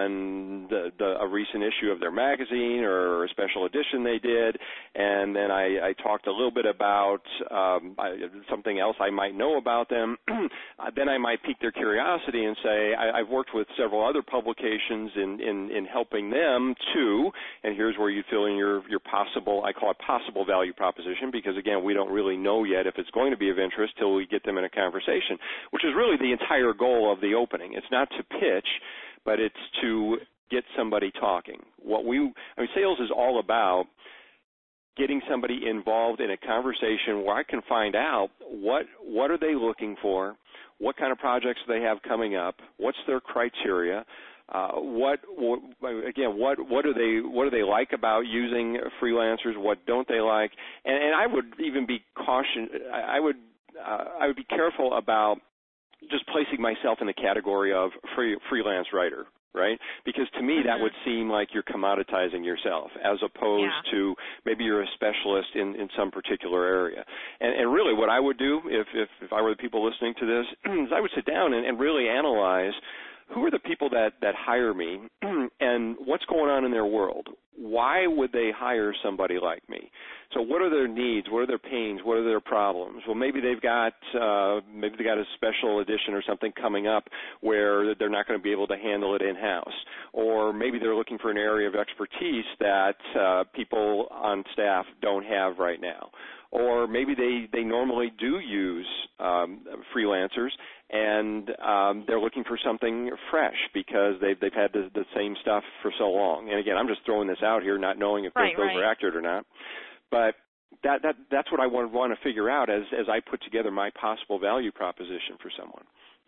on the, the, a recent issue of their magazine or a special edition they did, and then I, I talked a little bit about um, I, something else I might know about them, then I might pique their curiosity and say, I, I've worked with several other publications in, in, in helping them too, and here's where you fill in your, your possible, I call it possible value proposition, because again, we don't really know yet if it's going to be of interest till we get them in a conversation, which is really the entire goal of the opening. It's not to pitch, but it's to get somebody talking. What we, I mean, sales is all about getting somebody involved in a conversation where I can find out what what are they looking for, what kind of projects they have coming up, what's their criteria, uh, what, what again, what what do they what do they like about using freelancers, what don't they like, and, and I would even be caution, I would uh, I would be careful about just placing myself in the category of free, freelance writer, right? Because to me, mm-hmm. that would seem like you're commoditizing yourself as opposed yeah. to maybe you're a specialist in, in some particular area. And, and really what I would do if, if, if I were the people listening to this is I would sit down and, and really analyze who are the people that, that hire me and what's going on in their world. Why would they hire somebody like me? So what are their needs? What are their pains? What are their problems? Well, maybe they've got uh, maybe they got a special edition or something coming up where they're not going to be able to handle it in-house. Or maybe they're looking for an area of expertise that uh, people on staff don't have right now. Or maybe they, they normally do use um, freelancers, and um, they're looking for something fresh because they've, they've had the, the same stuff for so long. And, again, I'm just throwing this out here, not knowing if right, those right. are accurate or not. But that, that, that's what I want, want to figure out as, as I put together my possible value proposition for someone.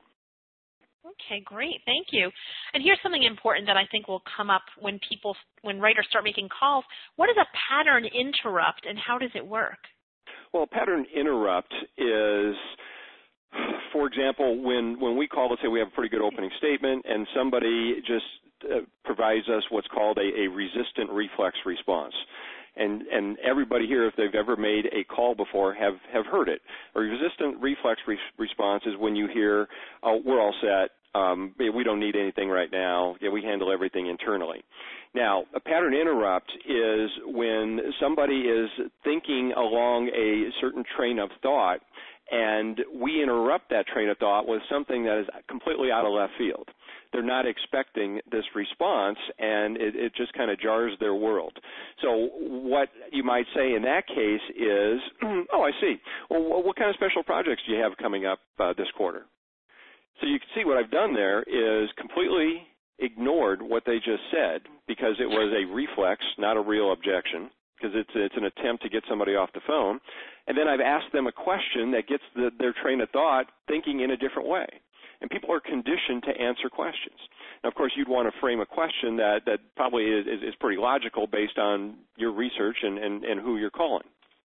Okay, great. Thank you. And here's something important that I think will come up when people, when writers start making calls. What is a pattern interrupt, and how does it work? Well, pattern interrupt is, for example, when, when we call, let's say we have a pretty good opening statement and somebody just uh, provides us what's called a, a resistant reflex response. And, and everybody here, if they've ever made a call before, have, have heard it. A resistant reflex re- response is when you hear, oh, we're all set. Um, we don't need anything right now. Yeah, we handle everything internally. Now, a pattern interrupt is when somebody is thinking along a certain train of thought, and we interrupt that train of thought with something that is completely out of left field. They're not expecting this response, and it, it just kind of jars their world. So what you might say in that case is, oh, I see. Well, what kind of special projects do you have coming up uh, this quarter? So you can see what I've done there is completely ignored what they just said because it was a reflex, not a real objection, because it's, it's an attempt to get somebody off the phone. And then I've asked them a question that gets the, their train of thought thinking in a different way. And people are conditioned to answer questions. Now, of course, you'd want to frame a question that, that probably is, is, is pretty logical based on your research and, and, and who you're calling.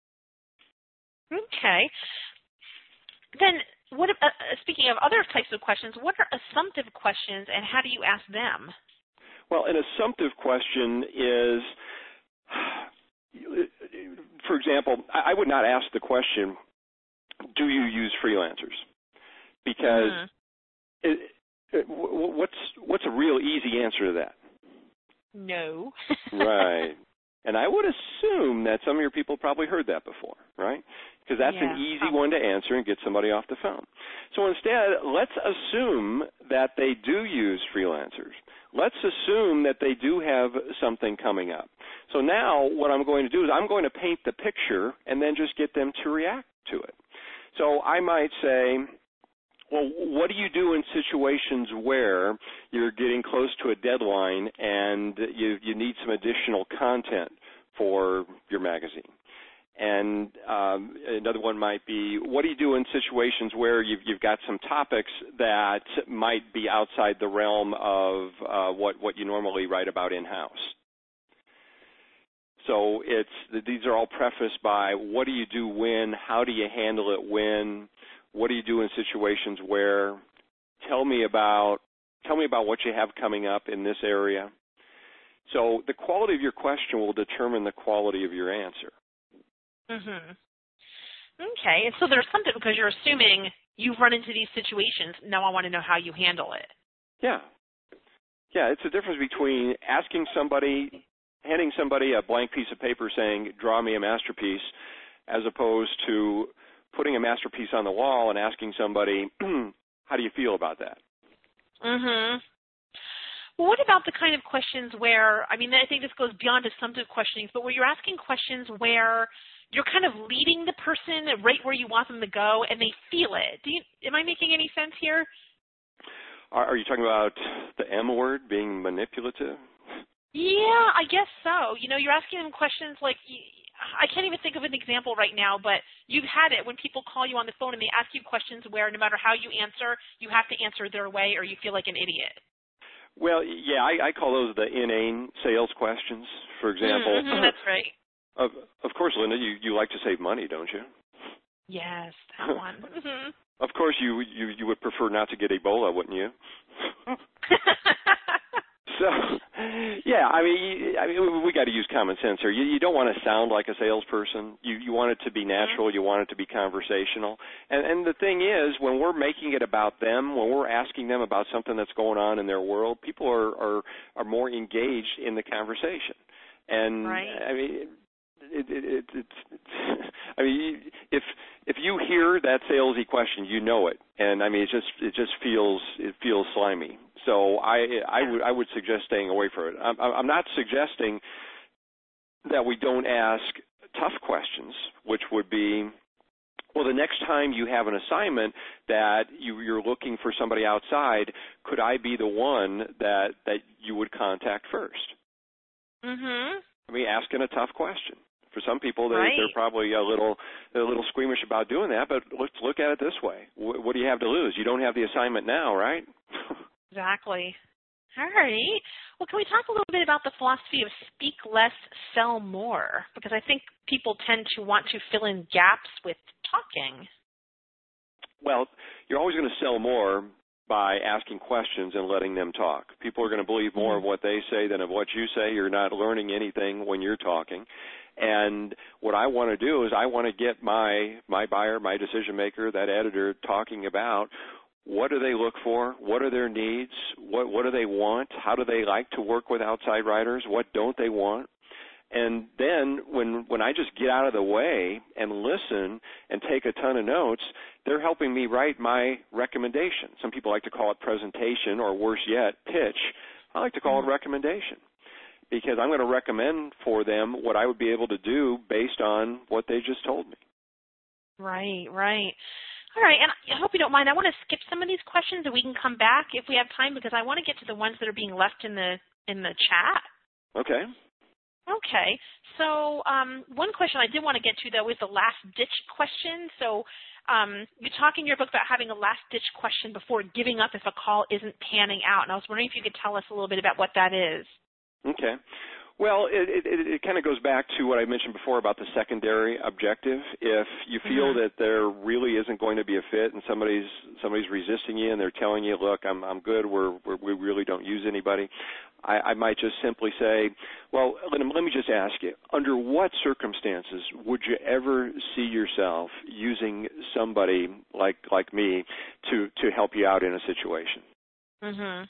Okay. Then, what, uh, speaking of other types of questions, what are assumptive questions, and how do you ask them? Well, an assumptive question is, for example, I would not ask the question, do you use freelancers? Because mm-hmm. it, it, what's what's a real easy answer to that? No. Right. And I would assume that some of your people probably heard that before, right? Because that's yeah, an easy probably. one to answer and get somebody off the phone. So instead, let's assume that they do use freelancers. Let's assume that they do have something coming up. So now what I'm going to do is I'm going to paint the picture and then just get them to react to it. So I might say, well, what do you do in situations where you're getting close to a deadline and you, you need some additional content for your magazine? And um, another one might be, what do you do in situations where you've, you've got some topics that might be outside the realm of uh, what, what you normally write about in-house? So it's, these are all prefaced by what do you do when, how do you handle it when, what do you do in situations where, tell me about, tell me about what you have coming up in this area. So the quality of your question will determine the quality of your answer. Mm-hmm. Okay, and so there's something because you're assuming you've run into these situations. Now I want to know how you handle it. Yeah. Yeah, it's the difference between asking somebody, handing somebody a blank piece of paper saying, draw me a masterpiece, as opposed to putting a masterpiece on the wall and asking somebody, how do you feel about that? Mm-hmm. Well, what about the kind of questions where, I mean, I think this goes beyond assumptive questioning, but where you're asking questions where you're kind of leading the person right where you want them to go and they feel it. Do you, am I making any sense here? Are, are you talking about the M word, being manipulative? Yeah, I guess so. You know, you're asking them questions like, I can't even think of an example right now, but you've had it when people call you on the phone and they ask you questions where no matter how you answer, you have to answer their way or you feel like an idiot. Well, yeah, I, I call those the inane sales questions, for example. Mm-hmm, that's right. Of, of course, Linda, you, you like to save money, don't you? Yes, that one. Mm-hmm. Of course, you, you you would prefer not to get Ebola, wouldn't you? So, yeah, I mean, I mean, we got to use common sense here. You, you don't want to sound like a salesperson. You you want it to be natural. Mm-hmm. You want it to be conversational. And and the thing is, when we're making it about them, when we're asking them about something that's going on in their world, people are are, are more engaged in the conversation. And right. I mean. It, it, it, it's, it's, I mean, if if you hear that salesy question, you know it, and I mean, it just it just feels it feels slimy. So I I would I would suggest staying away from it. I'm, I'm not suggesting that we don't ask tough questions, which would be, well, the next time you have an assignment that you, you're looking for somebody outside, could I be the one that that you would contact first? Mm-hmm. I mean, asking a tough question. For some people, they, right. they're probably a little a little squeamish about doing that, but let's look at it this way. W- what do you have to lose? You don't have the assignment now, right? Exactly. All right. Well, can we talk a little bit about the philosophy of speak less, sell more? Because I think people tend to want to fill in gaps with talking. Well, you're always going to sell more by asking questions and letting them talk. People are going to believe more mm-hmm. of what they say than of what you say. You're not learning anything when you're talking. And what I want to do is I want to get my my buyer, my decision maker, that editor talking about what do they look for, what are their needs, what what do they want, how do they like to work with outside writers, what don't they want. And then when when I just get out of the way and listen and take a ton of notes, they're helping me write my recommendation. Some people like to call it presentation, or worse yet, pitch. I like to call mm-hmm. it recommendation, because I'm going to recommend for them what I would be able to do based on what they just told me. Right, right. All right, and I hope you don't mind. I want to skip some of these questions and we can come back if we have time, because I want to get to the ones that are being left in the in the chat. Okay. Okay. So um, one question I did want to get to, though, is the last-ditch question. So um, you talk in your book about having a last-ditch question before giving up if a call isn't panning out, and I was wondering if you could tell us a little bit about what that is. Okay. Well, it, it, it kind of goes back to what I mentioned before about the secondary objective. If you feel mm-hmm. that there really isn't going to be a fit and somebody's somebody's resisting you and they're telling you, look, I'm I'm good, we're, we're, we really don't use anybody, I, I might just simply say, well, let, let me just ask you, under what circumstances would you ever see yourself using somebody like like me to, to help you out in a situation? Mm-hmm.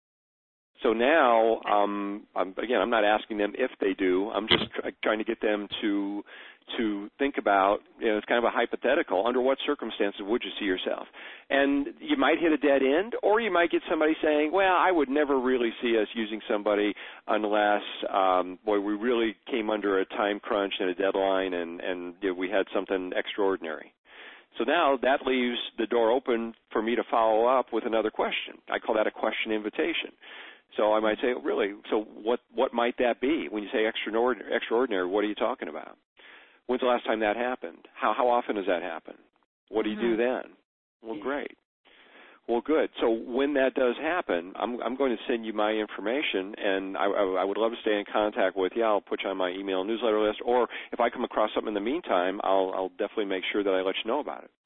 So now, um, I'm, again, I'm not asking them if they do. I'm just try, trying to get them to to think about, you know, it's kind of a hypothetical. Under what circumstances would you see yourself? And you might hit a dead end, or you might get somebody saying, well, I would never really see us using somebody unless, um, boy, we really came under a time crunch and a deadline and, and you know, we had something extraordinary. So now that leaves the door open for me to follow up with another question. I call that a question invitation. So I might say, really, so what, what might that be? When you say extraordinary, extraordinary, what are you talking about? When's the last time that happened? How, how often does that happen? What do you mm-hmm. do then? Well, great. Well, good. So when that does happen, I'm, I'm going to send you my information, and I, I would love to stay in contact with you. I'll put you on my email newsletter list, or if I come across something in the meantime, I'll, I'll definitely make sure that I let you know about it.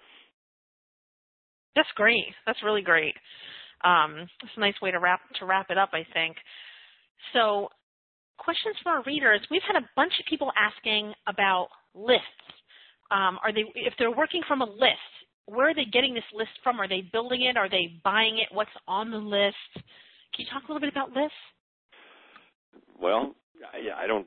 That's great. That's really great. Um, it's a nice way to wrap to wrap it up, I think. So, questions from our readers. We've had a bunch of people asking about lists. Um, are they, if they're working from a list, where are they getting this list from? Are they building it? Are they buying it? What's on the list? Can you talk a little bit about lists? Well, I, I don't,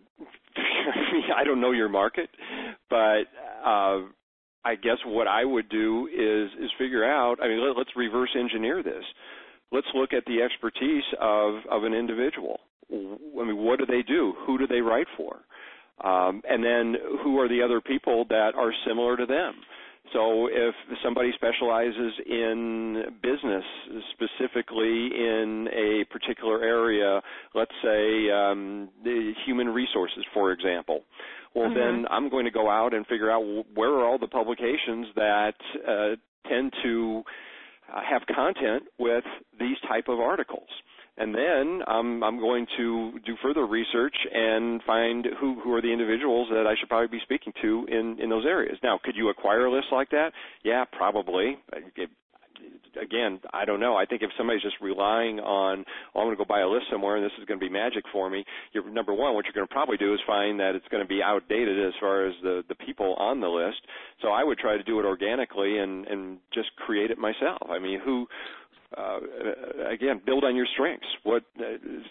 I don't know your market, but uh, I guess what I would do is is figure out. I mean, let, let's reverse engineer this. Let's look at the expertise of, of an individual. I mean, what do they do? Who do they write for? Um, and then who are the other people that are similar to them? So if somebody specializes in business, specifically in a particular area, let's say um, the human resources, for example, well, mm-hmm. then I'm going to go out and figure out where are all the publications that uh, tend to uh, have content with these type of articles. And then um, I'm going to do further research and find who, who are the individuals that I should probably be speaking to in, in those areas. Now, could you acquire a list like that? Yeah, probably. It, again, I don't know. I think if somebody's just relying on, oh, I'm going to go buy a list somewhere and this is going to be magic for me, you're, number one, what you're going to probably do is find that it's going to be outdated as far as the, the people on the list. So I would try to do it organically and, and just create it myself. I mean, who... Uh, again, build on your strengths. What uh,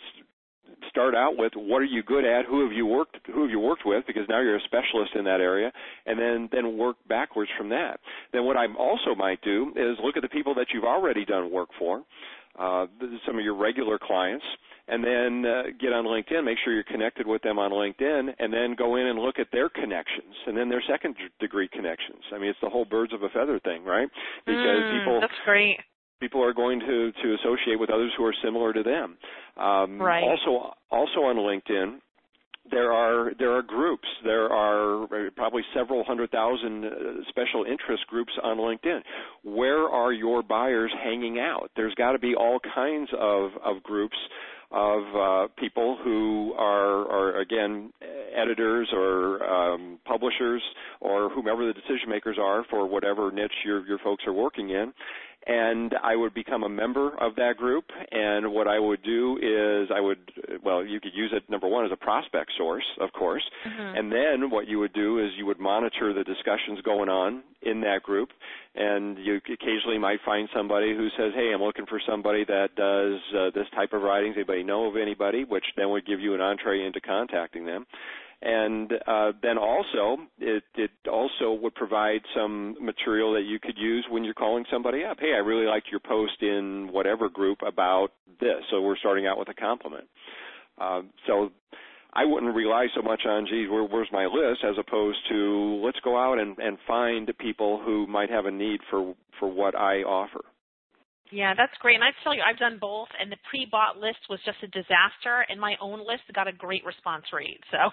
start out with what are you good at? Who have you worked? Who have you worked with? Because now you're a specialist in that area, and then then work backwards from that. Then what I also might do is look at the people that you've already done work for, uh, some of your regular clients, and then uh, get on LinkedIn. Make sure you're connected with them on LinkedIn, and then go in and look at their connections, and then their second degree connections. I mean, it's the whole birds of a feather thing, right? Because mm, people that's great. People are going to, to associate with others who are similar to them. Um, right. Also, also on LinkedIn, there are there are groups. There are probably several hundred thousand uh, special interest groups on LinkedIn. Where are your buyers hanging out? There's got to be all kinds of, of groups of uh, people who are, are, again, editors or um, publishers or whomever the decision makers are for whatever niche your, your folks are working in. And I would become a member of that group, and what I would do is I would, well, you could use it, number one, as a prospect source, of course, mm-hmm. and then what you would do is you would monitor the discussions going on in that group, and you occasionally might find somebody who says, hey, I'm looking for somebody that does uh, this type of writings. Anybody know of anybody? Which then would give you an entree into contacting them. And uh, then also, it, it also would provide some material that you could use when you're calling somebody up. Hey, I really liked your post in whatever group about this. So we're starting out with a compliment. Uh, so I wouldn't rely so much on, geez, where, where's my list, as opposed to let's go out and, and find people who might have a need for, for what I offer. Yeah, that's great. And I tell you, I've done both, and the pre-bought list was just a disaster, and my own list got a great response rate. So,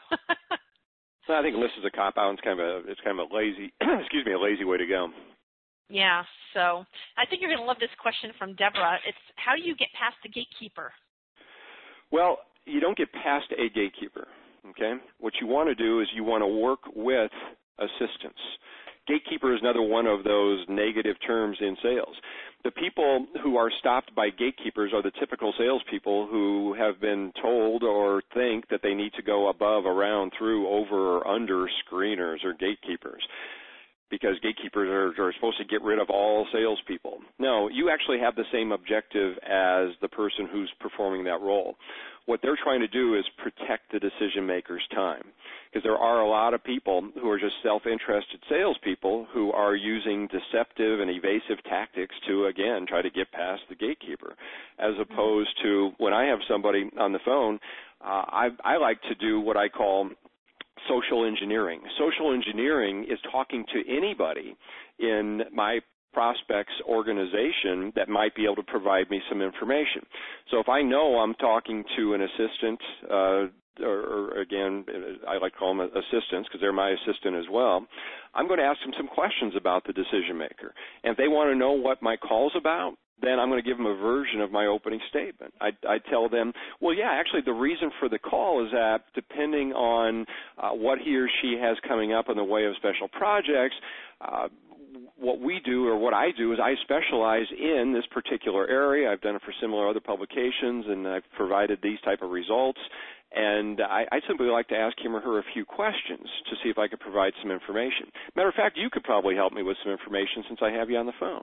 so I think list is a cop-out. It's kind of a, it's kind of a lazy, excuse me, a lazy way to go. Yeah. So I think you're going to love this question from Deborah. It's how do you get past the gatekeeper? Well, you don't get past a gatekeeper. Okay. What you want to do is you want to work with assistants. Gatekeeper is another one of those negative terms in sales. The people who are stopped by gatekeepers are the typical salespeople who have been told or think that they need to go above, around, through, over, or under screeners or gatekeepers, because gatekeepers are, are supposed to get rid of all salespeople. No, you actually have the same objective as the person who's performing that role. What they're trying to do is protect the decision maker's time, because there are a lot of people who are just self-interested salespeople who are using deceptive and evasive tactics to, again, try to get past the gatekeeper, as opposed to when I have somebody on the phone, uh, I, I like to do what I call social engineering. Social engineering is talking to anybody in my prospects organization that might be able to provide me some information. So if I know I'm talking to an assistant, uh, or, or again, I like to call them assistants because they're my assistant as well, I'm going to ask them some questions about the decision maker. And if they want to know what my call's about, then I'm going to give them a version of my opening statement. I, I tell them, well, yeah, actually the reason for the call is that depending on uh, what he or she has coming up in the way of special projects, uh, what we do or what I do is I specialize in this particular area. I've done it for similar other publications, and I've provided these type of results. And I, I simply like to ask him or her a few questions to see if I could provide some information. Matter of fact, you could probably help me with some information since I have you on the phone.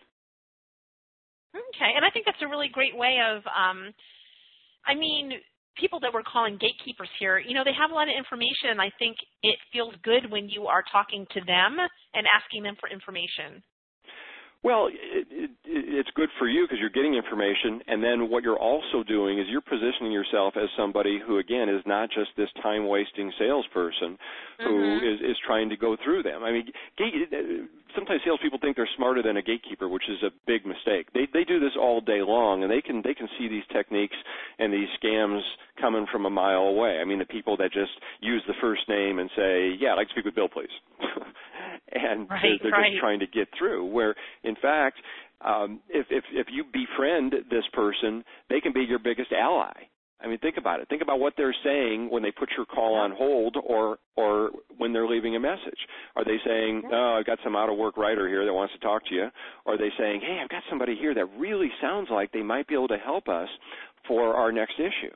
Okay, and I think that's a really great way of, um, I mean, people that we're calling gatekeepers here, you know, they have a lot of information, and I think it feels good when you are talking to them and asking them for information. Well, it, it, it's good for you because you're getting information, and then what you're also doing is you're positioning yourself as somebody who, again, is not just this time-wasting salesperson who mm-hmm. is, is trying to go through them. I mean, gate, sometimes salespeople think they're smarter than a gatekeeper, which is a big mistake. They they do this all day long, and they can they can see these techniques and these scams coming from a mile away. I mean, the people that just use the first name and say, yeah, I'd like to speak with Bill, please. and right, they're, they're right. just trying to get through, where, in fact, um, if, if, if you befriend this person, they can be your biggest ally. I mean, think about it. Think about what they're saying when they put your call on hold or or when they're leaving a message. Are they saying, oh, I've got some out-of-work writer here that wants to talk to you? Or are they saying, hey, I've got somebody here that really sounds like they might be able to help us for our next issue?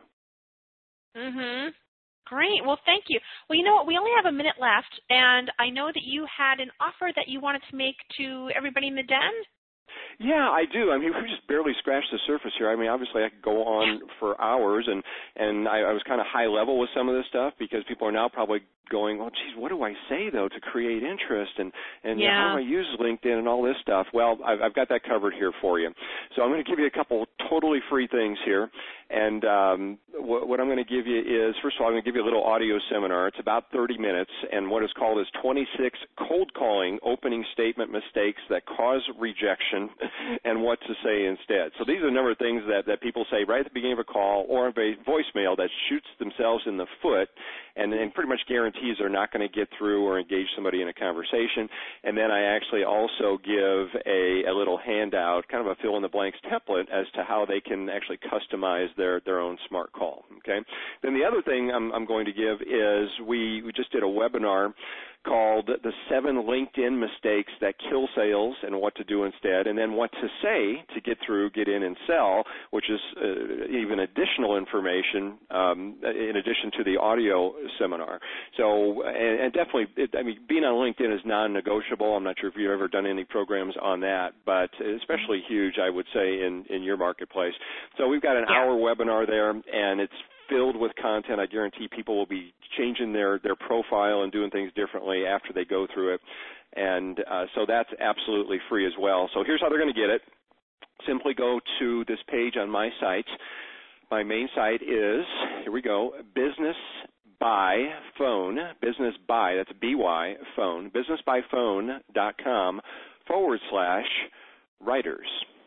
Mm-hmm. Great. Well, thank you. Well, you know what? We only have a minute left, and I know that you had an offer that you wanted to make to everybody in the den. Yeah, I do. I mean, we just barely scratched the surface here. I mean, obviously, I could go on for hours, and and I, I was kind of high level with some of this stuff because people are now probably going, well, geez, what do I say though to create interest, and and yeah. how do I use LinkedIn and all this stuff? Well, I've, I've got that covered here for you. So I'm going to give you a couple totally free things here, and um, what, what I'm going to give you is, first of all, I'm going to give you a little audio seminar. It's about thirty minutes, and what is called is twenty-six cold calling opening statement mistakes that cause rejection and what to say instead. So these are a number of things that, that people say right at the beginning of a call or a voicemail that shoots themselves in the foot and, and pretty much guarantees they're not going to get through or engage somebody in a conversation. And then I actually also give a, a little handout, kind of a fill-in-the-blanks template as to how they can actually customize their, their own smart call. Okay. Then the other thing I'm, I'm going to give is we, we just did a webinar called The Seven LinkedIn Mistakes That Kill Sales and What to Do Instead, and then What to Say to Get Through, Get In, and Sell, which is uh, even additional information um, in addition to the audio seminar. So, and, and definitely, it, I mean, being on LinkedIn is non-negotiable. I'm not sure if you've ever done any programs on that, but especially huge, I would say, in, in your marketplace. So we've got an yeah. hour webinar there, and it's filled with content. I guarantee people will be changing their, their profile and doing things differently after they go through it. And uh, so that's absolutely free as well. So here's how they're going to get it. Simply go to this page on my site. My main site is, here we go, Business by Phone, Business by, that's B Y, phone, businessbyphone.com forward slash writers.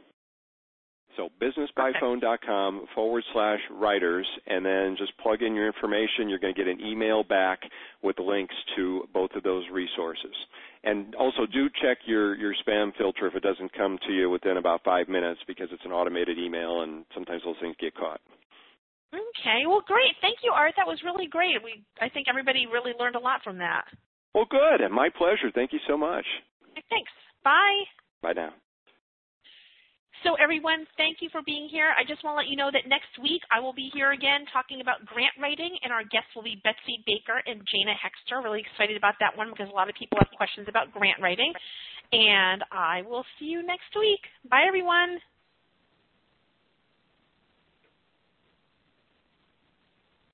So businessbyphone.com forward slash writers, and then just plug in your information. You're going to get an email back with links to both of those resources. And also do check your, your spam filter if it doesn't come to you within about five minutes because it's an automated email, and sometimes those things get caught. Okay. Well, great. Thank you, Art. That was really great. We, I think everybody really learned a lot from that. Well, good. My pleasure. Thank you so much. Thanks. Bye. Bye now. So everyone, thank you for being here. I just want to let you know that next week I will be here again talking about grant writing, and our guests will be Betsy Baker and Jana Hexter. Really excited about that one because a lot of people have questions about grant writing. And I will see you next week. Bye, everyone.